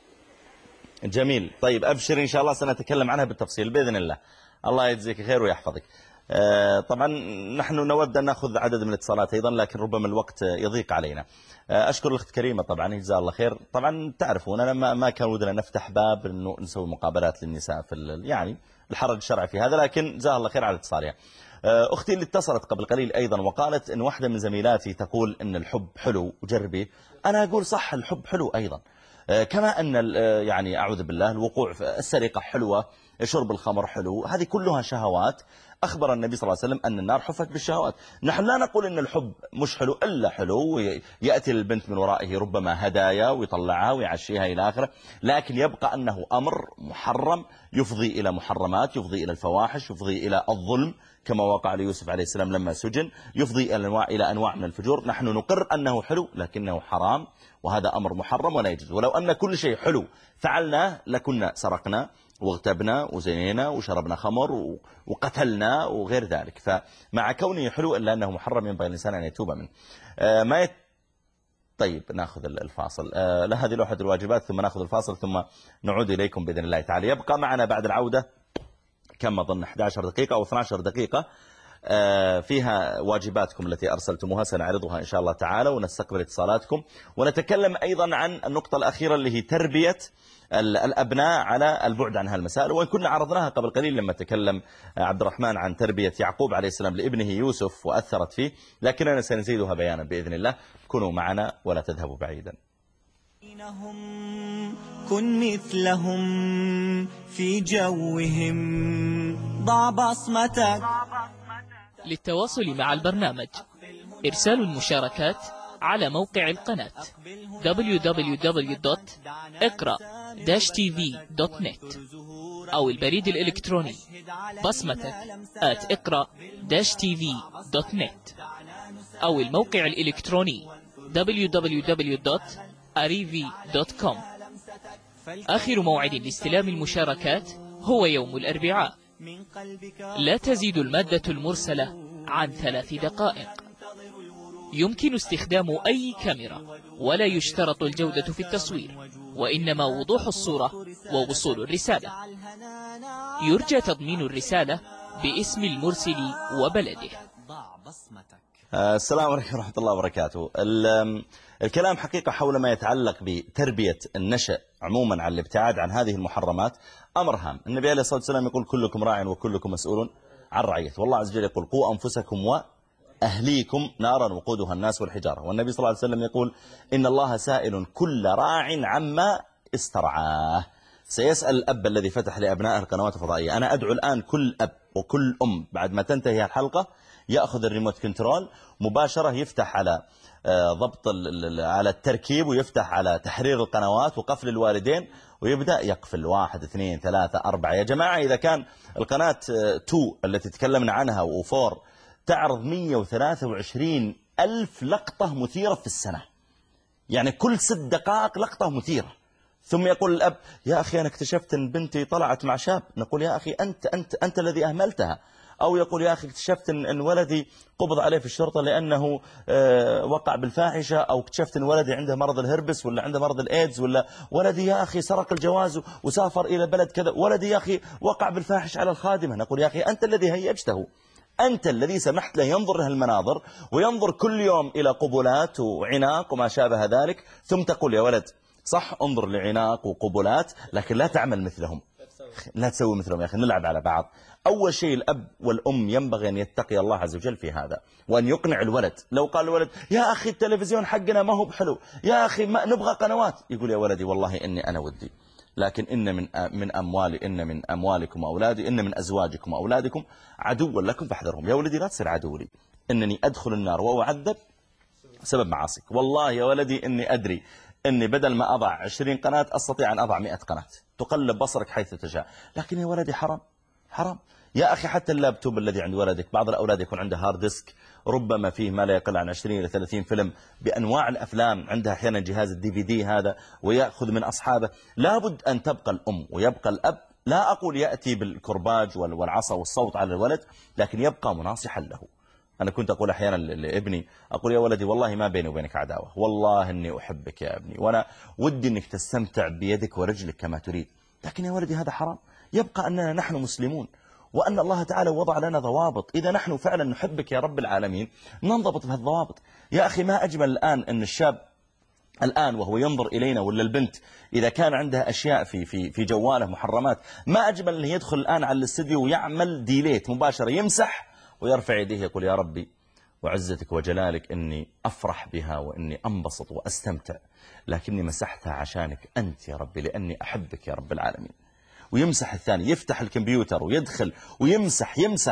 جميل، طيب أبشر إن شاء الله سنتكلم عنها بالتفصيل بإذن الله. الله يجزيك خير ويحفظك. طبعا نحن نود أن نأخذ عدد من الاتصالات أيضا، لكن ربما الوقت يضيق علينا. أشكر الأخت كريمة طبعا جزاها الله خير. طبعا تعرفون أنا ما كان ودنا نفتح باب أنه نسوي مقابلات للنساء في يعني الحرج الشرعي في هذا، لكن جزاها الله خير على اتصالها. أختي اللي اتصلت قبل قليل أيضا وقالت أن واحدة من زميلاتي تقول أن الحب حلو وجربي، أنا أقول صح الحب حلو أيضا، كما أن يعني أعوذ بالله الوقوع في السرقة حلوة، شرب الخمر حلو، هذه كلها شهوات. أخبر النبي صلى الله عليه وسلم أن النار حفت بالشهوات. نحن لا نقول أن الحب مش حلو إلا حلو، يأتي البنت من ورائه ربما هدايا ويطلعها ويعشيها إلى آخره، لكن يبقى أنه أمر محرم يفضي إلى محرمات، يفضي إلى الفواحش، يفضي إلى الظلم كما وقع ليوسف عليه السلام لما سجن، يفضي إلى أنواع من الفجور. نحن نقر أنه حلو لكنه حرام، وهذا أمر محرم ولا يجوز. ولو أن كل شيء حلو فعلناه لكنا سرقنا واغتبنا وزنينا وشربنا خمر وقتلنا وغير ذلك. فمع كونه حلو إلا أنه محرم ينبغي الإنسان أن يتوب منه. طيب نأخذ الفاصل. هذه لوحة الواجبات، ثم نأخذ الفاصل ثم نعود إليكم بإذن الله تعالى. يبقى معنا بعد العودة كم أظن 11 دقيقة أو 12 دقيقة فيها واجباتكم التي أرسلتموها، سنعرضها إن شاء الله تعالى ونستقبل اتصالاتكم، ونتكلم أيضا عن النقطة الأخيرة اللي هي تربية الأبناء على البعد عن هالمسائل، وإن كنا عرضناها قبل قليل لما تكلم عبد الرحمن عن تربية يعقوب عليه السلام لابنه يوسف وأثرت فيه، لكننا سنزيدها بيانا بإذن الله. كونوا معنا ولا تذهبوا بعيدا. كن مثلهم في جوهم، ضع بصمتك. للتواصل مع البرنامج إرسال المشاركات على موقع القناة www.اقرأ-tv.net أو البريد الإلكتروني بصمتك@اقرأ-tv.net أو الموقع الإلكتروني www.arivi.com. آخر موعد لاستلام المشاركات هو يوم الأربعاء. لا تزيد المادة المرسلة عن 3 دقائق. يمكن استخدام أي كاميرا، ولا يشترط الجودة في التصوير، وإنما وضوح الصورة ووصول الرسالة. يرجى تضمين الرسالة باسم المرسل وبلده. السلام عليكم ورحمة الله وبركاته. الكلام حقيقة حول ما يتعلق بتربية النشأ عموما عن الابتعاد عن هذه المحرمات أمر هام. النبي عليه الصلاة والسلام يقول كلكم راع وكلكم مسؤول عن رعيته، والله عز وجل يقول قوا أنفسكم وأهليكم نارا وقودها الناس والحجارة، والنبي صلى الله عليه وسلم يقول إن الله سائل كل راع عما استرعاه. سيسأل الأب الذي فتح لأبنائه القنوات الفضائية. أنا أدعو الآن كل أب وكل أم بعد ما تنتهي الحلقة يأخذ الريموت كنترول مباشرة، يفتح على ضبط على التركيب، ويفتح على تحرير القنوات وقفل الوالدين، ويبدأ يقفل 1 2 3 4. يا جماعة إذا كان القناة 2 التي تكلمنا عنها و4 تعرض 123 ألف لقطة مثيرة في السنة، يعني كل 6 دقائق لقطة مثيرة، ثم يقول الأب يا أخي أنا اكتشفت أن بنتي طلعت مع شاب، نقول يا أخي أنت الذي أهملتها. أو يقول يا أخي اكتشفت أن ولدي قبض عليه في الشرطة لأنه وقع بالفاحشة، أو اكتشفت أن ولدي عنده مرض الهربس ولا عنده مرض الإيدز، ولا ولدي يا أخي سرق الجواز وسافر إلى بلد كذا، ولدي يا أخي وقع بالفاحش على الخادمة. نقول يا أخي أنت الذي هيجته، أنت الذي سمحت له ينظر له المناظر وينظر كل يوم إلى قبلات وعناق وما شابه ذلك، ثم تقول يا ولد صح انظر لعناق وقبلات لكن لا تعمل مثلهم، لا تسوي مثلهم يا أخي، نلعب على بعض. أول شيء الأب والأم ينبغي أن يتقي الله عز وجل في هذا، وأن يقنع الولد. لو قال الولد يا أخي التلفزيون حقنا ما هو بحلو، يا أخي ما نبغى قنوات، يقول يا ولدي والله إني أنا ودي، لكن إن من أموالكم وأولادي، إن من أزواجكم وأولادكم عدوا لكم فاحذرهم. يا ولدي لا تصير عدو لي، إنني أدخل النار وأعذب سبب معاصيك. والله يا ولدي إني أدري إني بدل ما أضع 20 قناة أستطيع أن أضع 100 قناة، تقلب بصرك حيث تشاء، لكن يا ولدي حرام حرام. يا أخي حتى اللابتوب الذي عند ولدك، بعض الأولاد يكون عنده هارد ديسك ربما فيه ما لا يقل عن 20 إلى 30 فيلم بأنواع الأفلام، عندها أحيانا جهاز الDVD هذا ويأخذ من أصحابه. لابد أن تبقى الأم ويبقى الأب، لا أقول يأتي بالكرباج والعصا والصوت على الولد، لكن يبقى مناصحا له. أنا كنت أقول أحيانا لابني، أقول يا ولدي والله ما بيني وبينك عداوة، والله إني أحبك يا ابني، وأنا ودي أنك تستمتع بيدك ورجلك كما تريد، لكن يا ولدي هذا حرام. يبقى أننا نحن مسلمون، وأن الله تعالى وضع لنا ضوابط. إذا نحن فعلا نحبك يا رب العالمين ننضبط بهالضوابط. يا أخي ما أجمل الآن أن الشاب الآن وهو ينظر إلينا، ولا البنت إذا كان عندها أشياء في جواله محرمات، ما أجمل أن يدخل الآن على الاستديو ويعمل ديليت مباشرة، يمسح ويرفع يديه يقول يا ربي وعزتك وجلالك إني أفرح بها وإني أنبسط وأستمتع، لكني مسحتها عشانك أنت يا ربي، لأني أحبك يا رب العالمين. ويمسح الثاني، يفتح الكمبيوتر ويدخل ويمسح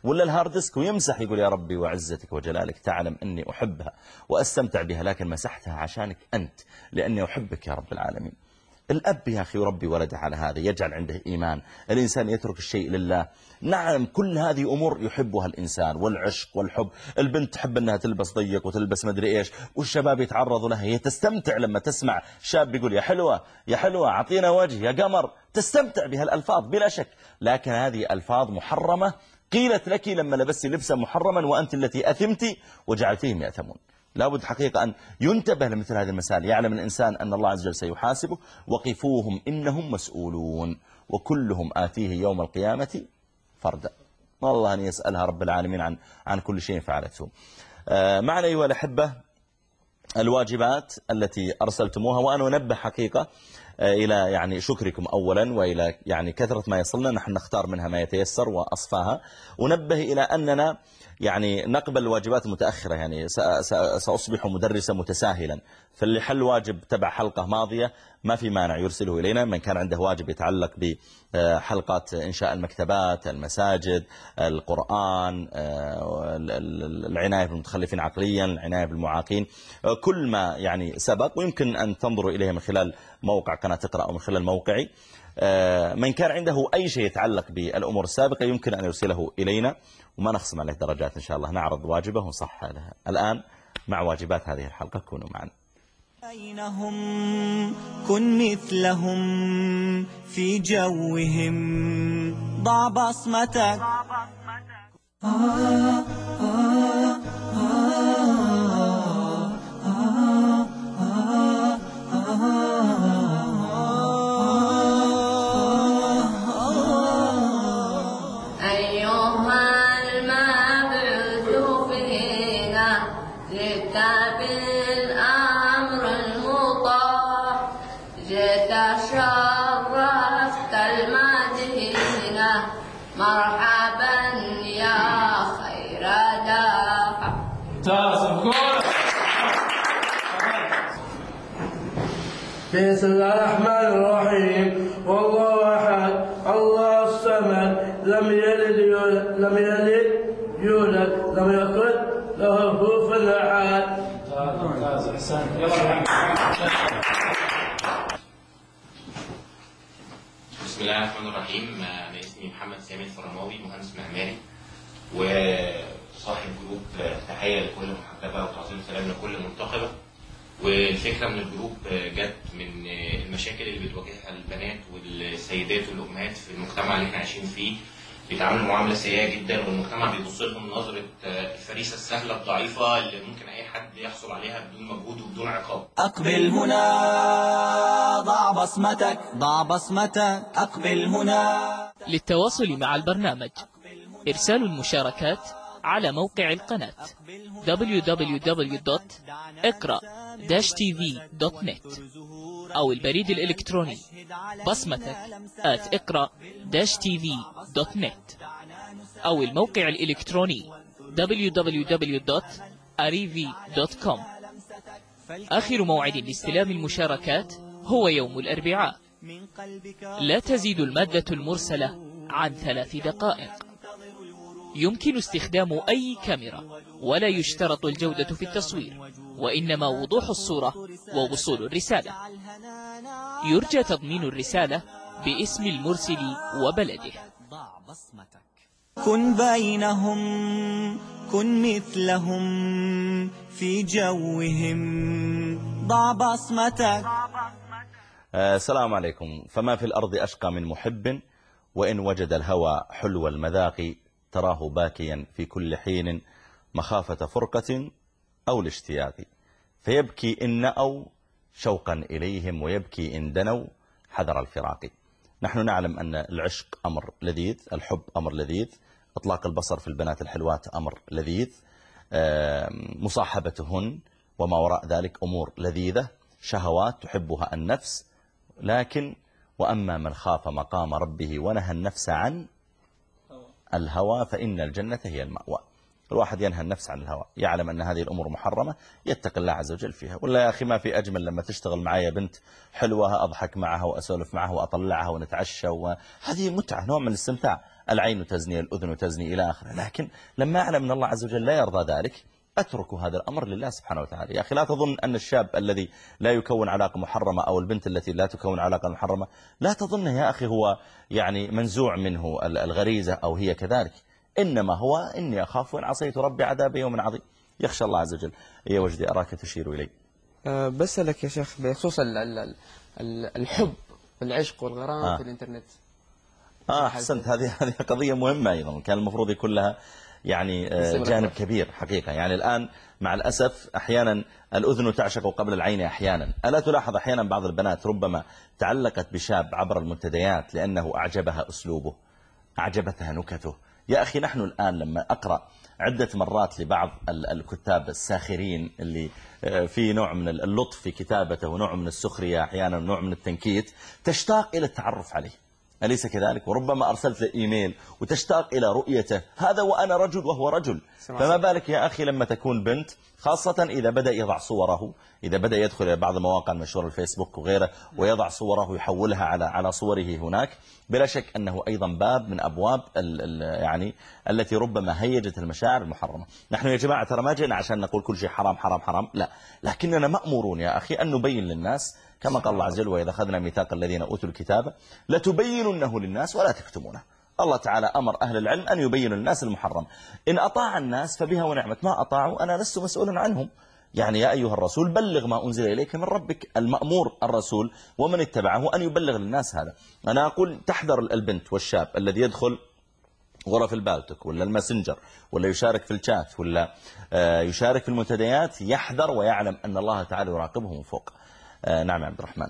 ولا الهارد ديسك ويمسح يقول يا ربي وعزتك وجلالك تعلم أني أحبها وأستمتع بها، لكن مسحتها عشانك أنت لأني أحبك يا رب العالمين. الأب يا أخي يربي ولده على هذا، يجعل عنده إيمان، الإنسان يترك الشيء لله. نعم كل هذه أمور يحبها الإنسان، والعشق والحب. البنت تحب أنها تلبس ضيق وتلبس مدري إيش، والشباب يتعرضوا لها، هي تستمتع لما تسمع شاب يقول يا حلوة يا حلوة أعطينا وجه يا قمر، تستمتع بها الألفاظ بلا شك. لكن هذه ألفاظ محرمة قيلت لك لما لبست لبسا محرما وأنت التي أثمت وجعلتهم يأثمون. لابد حقيقة أن ينتبه لمثل هذه المسائل. يعلم الإنسان أن الله عز وجل سيحاسبه، وقفوهم إنهم مسؤولون وكلهم آتيه يوم القيامة فردا. والله أن يسألها رب العالمين عن كل شيء فعلته. معنا أيها الأحبة الواجبات التي أرسلتموها، وأنا أنبه حقيقة إلى يعني شكركم أولا، وإلى يعني كثرة ما يصلنا، نحن نختار منها ما يتيسر وأصفاها. ونبه إلى أننا يعني نقبل الواجبات المتأخرة، يعني سأصبح مدرسا متساهلا، فاللي حل واجب تبع حلقة ماضية ما في مانع يرسله إلينا. من كان عنده واجب يتعلق بحلقات إنشاء المكتبات، المساجد، القرآن، العناية بالمتخلفين عقليا، العناية بالمعاقين، كل ما يعني سبق، ويمكن أن تنظروا إليه من خلال موقع قناة اقرأ أو من خلال موقعي. من كان عنده أي شيء يتعلق بالأمور السابقة يمكن أن يرسله إلينا، وما نخصم عليه درجات إن شاء الله، نعرض واجبه ونصحح لها. الآن مع واجبات هذه الحلقة، كونوا معنا. بينهم كن مثلهم في جوهم، ضع بصمتك. مرحبا يا خير دافع. بسم الله الرحمن الرحيم. والله أحد الله الصمد لم يلد يولد لم يكن له كفوا أحد. بسم الله الرحمن الرحيم. أنا اسمي محمد سامي الفرماوي، مهندس معماري وصاحب جروب تحية لكل محببة وتعظيم سلام لكل منتخبة. والفكرة من الجروب جت من المشاكل اللي بتواجهها البنات والسيدات والأمهات في المجتمع اللي احنا عايشين فيه. بيتعاملوا معاملة سيئة جدا، والمجتمع بيبص لهم نظرة الفريسة السهلة الضعيفة اللي ممكن أي حد يحصل عليها بدون مجهود وبدون عقاب. أقبل هنا ضع بصمتك، ضع بصمتك، أقبل هنا. للتواصل مع البرنامج إرسال المشاركات على موقع القناة www.اقرأ-tv.net أو البريد الإلكتروني بصمتك@اقرأ-tv.net أو الموقع الإلكتروني www.arivi.com. آخر موعد لاستلام المشاركات هو يوم الأربعاء. لا تزيد المادة المرسلة عن 3 دقائق. يمكن استخدام أي كاميرا، ولا يشترط الجودة في التصوير، وإنما وضوح الصورة ووصول الرسالة. يرجى تضمين الرسالة باسم المرسل وبلده. كن بينهم كن مثلهم في جوهم، ضع بصمتك. السلام عليكم. فما في الأرض أشقى من محب، وإن وجد الهوى حلو المذاق، تراه باكيا في كل حين مخافة فرقة أو الاشتياق، فيبكي إن نأوا شوقا إليهم، ويبكي إن دنوا حذر الفراق. نحن نعلم أن العشق أمر لذيذ، الحب أمر لذيذ، إطلاق البصر في البنات الحلوات أمر لذيذ، مصاحبتهن وما وراء ذلك أمور لذيذة، شهوات تحبها النفس. لكن وأما من خاف مقام ربه ونهى النفس عن الهوى فإن الجنة هي المأوى. الواحد ينهى النفس عن الهوى، يعلم أن هذه الأمور محرمة، يتقي الله عز وجل فيها. ولا يا أخي ما في أجمل لما تشتغل معايا بنت حلوة أضحك معها وأسولف معها وأطلعها ونتعشى، وهذه متعة، نوع من الاستمتاع. العين تزني، الأذن تزني إلى آخره. لكن لما أعلم أن الله عز وجل لا يرضى ذلك أترك هذا الأمر لله سبحانه وتعالى. يا أخي لا تظن أن الشاب الذي لا يكون علاقة محرمة أو البنت التي لا تكون علاقة محرمة لا تظن يا أخي هو يعني منزوع منه الغريزة أو هي كذلك، إنما هو إني أخاف إن عصيت ربي عذاب يوم عظيم. يخشى الله عز وجل. يا وجدي أراك تشير إلي. بس لك يا شيخ بخصوص الحب والعشق والغرام في الإنترنت. أحسنت. هذه قضية مهمة أيضا، كان المفروض يكون لها يعني جانب كبير حقيقة. يعني الآن مع الأسف أحيانا الأذن تعشق قبل العين أحيانا. ألا تلاحظ أحيانا بعض البنات ربما تعلقت بشاب عبر المنتديات لأنه أعجبها أسلوبه، أعجبتها نكته. يا أخي نحن الآن لما أقرأ عدة مرات لبعض الكتاب الساخرين اللي في نوع من اللطف في كتابته ونوع من السخرية أحيانا ونوع من التنكيت، تشتاق إلى التعرف عليه، أليس كذلك؟ وربما أرسلت له إيميل وتشتاق إلى رؤيته، هذا وأنا رجل وهو رجل. فما بالك يا أخي لما تكون بنت، خاصة إذا بدأ يضع صوره، إذا بدأ يدخل إلى بعض مواقع المشهورة الفيسبوك وغيره ويضع صوره ويحولها على صوره هناك، بلا شك أنه أيضا باب من أبواب يعني التي ربما هيجت المشاعر المحرمة. نحن يا جماعة ترى ما جئنا عشان نقول كل شيء حرام حرام حرام، لا، لكننا مأمورون يا أخي أن نبين للناس كما قال الله عز وجل: وإذا أخذنا ميثاق الذين أوتوا الكتاب لتبيننه للناس ولا تكتمونه. الله تعالى أمر أهل العلم أن يبينوا للناس المحرم. إن أطاع الناس فبها ونعمت، ما أطاعوا أنا لست مسؤول عنهم. يعني يا أيها الرسول بلغ ما أنزل إليك من ربك. المأمور الرسول ومن اتبعه أن يبلغ للناس هذا. أنا أقول تحذر البنت والشاب الذي يدخل غرف البالتك ولا الماسنجر ولا يشارك في الشات ولا يشارك في المنتديات، يحذر ويعلم أن الله تعالى يراقبه من فوق. نعم عبد الرحمن.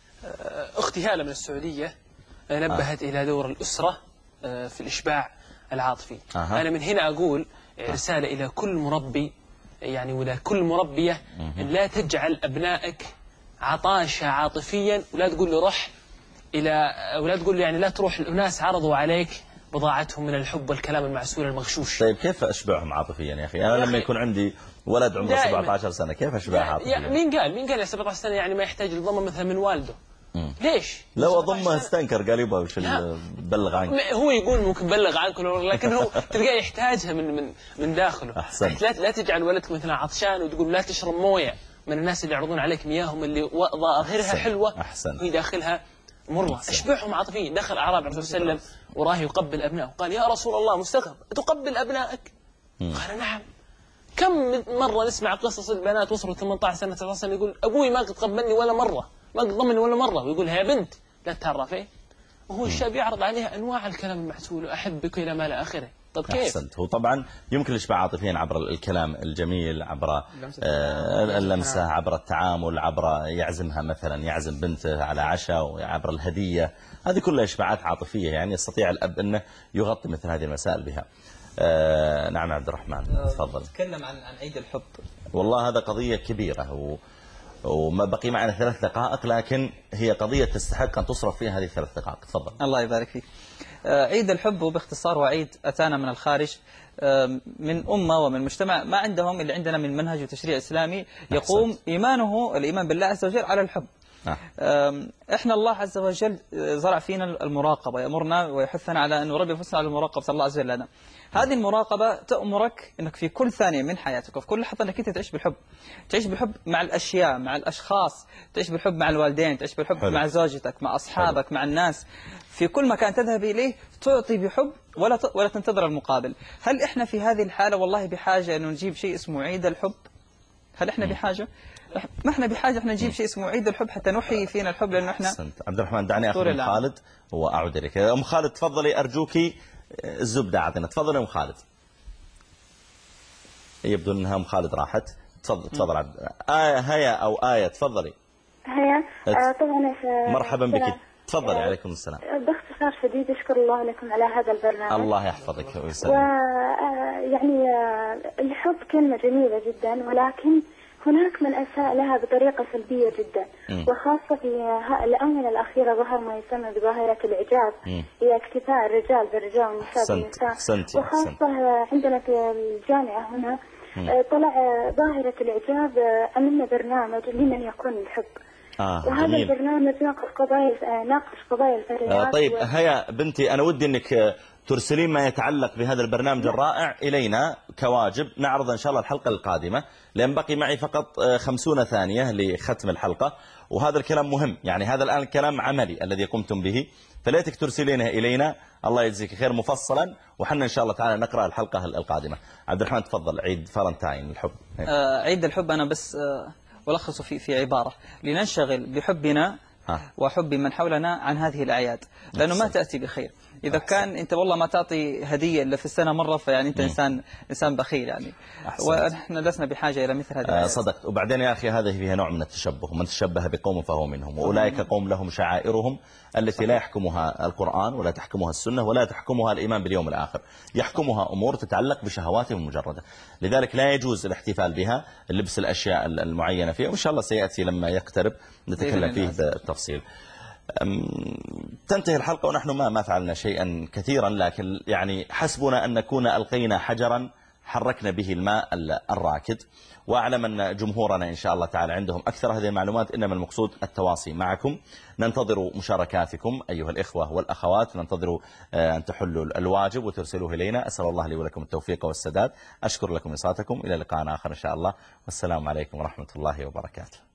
أختي هالة من السعودية نبهت إلى دور الأسرة في الإشباع العاطفي. أنا من هنا أقول رسالة إلى كل مربي يعني ولا كل مربية أن لا تجعل أبنائك عطاشة عاطفيا، ولا تقول له روح إلى، ولا تقول له يعني لا تروح الناس عرضوا عليك بضاعتهم من الحب والكلام المعسول المغشوش. طيب كيف أشبعهم عاطفيا يا أخي؟ أنا لما يكون عندي ولد عمره 17 سنة كيف أشبعه عاطفيا؟ مين قال يا 17 سنة يعني ما يحتاج لضمة مثلا من والده؟ ليش؟ لو أضمه استنكر قال يبغى وش بلغ عنك. هو يقول ممكن بلغ عنك، لكن هو تلقاه يحتاجها من داخله. لا تجعل ولدك مثلا عطشان وتقول لا تشرب موية من الناس اللي يعرضون عليك مياههم اللي ظاهرها حلوة وهي داخلها مرة. اشبعهم عاطفيا. دخل أعراب الرسول صلى الله عليه وسلم وراه يقبل أبنائه، قال يا رسول الله مستغرب تقبل أبنائك؟ قال نعم. كم مرة نسمع قصص البنات وصلوا 18 سنة 19 سنة يقول أبوي ما قد قبلني ولا مرة، ما قد ضمني ولا مرة، ويقول يا بنت لا تتعرفين. وهو الشاب يعرض عليها أنواع الكلام المعسول، أحبك إلى ما لا آخره. طب كيف؟ أحسنت. هو طبعا يمكن الإشباع عاطفيا عبر الكلام الجميل، عبر اللمسة، عبر التعامل، عبر يعزمها مثلا، يعزم بنته على عشاء، وعبر الهدية. هذه كلها إشباعات عاطفية، يعني يستطيع الأب أنه يغطي مثل هذه المسائل بها. نعم عبد الرحمن تفضل. تكلم عن عيد الحب. والله هذا قضية كبيرة وما بقي معنا 3 دقائق، لكن هي قضية تستحق أن تصرف فيها هذه 3 دقائق. تفضل. الله يبارك فيك. عيد الحب باختصار هو عيد أتانا من الخارج، من أمة ومن مجتمع ما عندهم اللي عندنا من منهج وتشريع إسلامي يقوم الإيمان بالله عز وجل على الحب. إحنا الله عز وجل زرع فينا المراقبة، يأمرنا ويحثنا على أن نربي أنفسنا على المراقبة صلى الله عز وجل لنا. هذه المراقبة تأمرك أنك في كل ثانية من حياتك وفي كل لحظة أنك أنت تعيش بالحب، تعيش بالحب مع الأشياء، مع الأشخاص، تعيش بالحب مع الوالدين، تعيش بالحب مع زوجتك، مع أصحابك، مع الناس. في كل مكان تذهب إليه تعطي بحب ولا تنتظر المقابل. هل إحنا في هذه الحالة والله بحاجة أن نجيب شيء اسمه عيد الحب؟ هل إحنا بحاجة؟ ما إحنا بحاجة إحنا نجيب شيء اسمه عيد الحب حتى نحيي فينا الحب، لأنه إحنا. عبد الرحمن دعني أخذ أم خالد وأعود إليك. أم خالد تفضلي أرجوكي، الزبدة أعطينا. تفضل أم خالد. يبدو أنها أم خالد راحت. تفضل عبد. هيا أو آية تفضلي. هيا طبعا. مرحبا بك. تفضلي. عليكم السلام. باختصار شديد أشكر الله لكم على هذا البرنامج. الله يحفظك ويسلمك. يعني الحب كلمة جميلة جدا، ولكن هناك من أساء لها بطريقة سلبية جدا، وخاصة في الآونة الأخيرة ظهر ما يسمى بظاهرة الإعجاب، هي اكتفاء الرجال بالرجال والنساء بالنساء، وخاصة عندنا في الجامعة هنا طلع ظاهرة الإعجاب، عملنا برنامج لمن يكون الحب. وهذا جميل. البرنامج ناقش قضايا الفتيات. طيب هيا بنتي، أنا ودي أنك ترسلين ما يتعلق بهذا البرنامج الرائع إلينا كواجب، نعرض إن شاء الله الحلقة القادمة، لأن بقي معي فقط 50 ثانية لختم الحلقة، وهذا الكلام مهم، يعني هذا الآن الكلام عملي الذي قمتم به، فليتك ترسلينه إلينا، الله يجزيك خير مفصلا، وحنا إن شاء الله تعالى نقرأ الحلقة القادمة. عبد الرحمن تفضل. عيد فالنتاين الحب. عيد الحب أنا بس ألخص في عبارة: لننشغل بحبنا وحب من حولنا عن هذه الأعياد، لأنه ما تأتي بخير. إذا كان أنت والله ما تعطي هدية إلا في السنة مرة، فيعني أنت إنسان بخيل يعني، ونحن لسنا بحاجة إلى مثل هذه صدقت. وبعدين يا أخي هذه فيها نوع من التشبه، من تشبه بقوم فهو منهم، وأولئك قوم لهم شعائرهم التي لا يحكمها القرآن ولا تحكمها السنة ولا تحكمها الإيمان باليوم الآخر، يحكمها أمور تتعلق بشهواتهم المجردة، لذلك لا يجوز الاحتفال بها، اللبس الأشياء المعينة فيها، وإن شاء الله سيأتي لما يقترب نتكلم فيه بالتفصيل. تنتهي الحلقة ونحن ما فعلنا شيئا كثيرا، لكن يعني حسبنا أن نكون ألقينا حجرا حركنا به الماء الراكد، وأعلم أن جمهورنا إن شاء الله تعالى عندهم أكثر هذه المعلومات، إنما المقصود التواصي معكم. ننتظر مشاركاتكم أيها الإخوة والأخوات، ننتظر أن تحلوا الواجب وترسلوه إلينا. أسأل الله لي ولكم التوفيق والسداد، أشكر لكم إصغائكم، إلى لقاء آخر إن شاء الله، والسلام عليكم ورحمة الله وبركاته.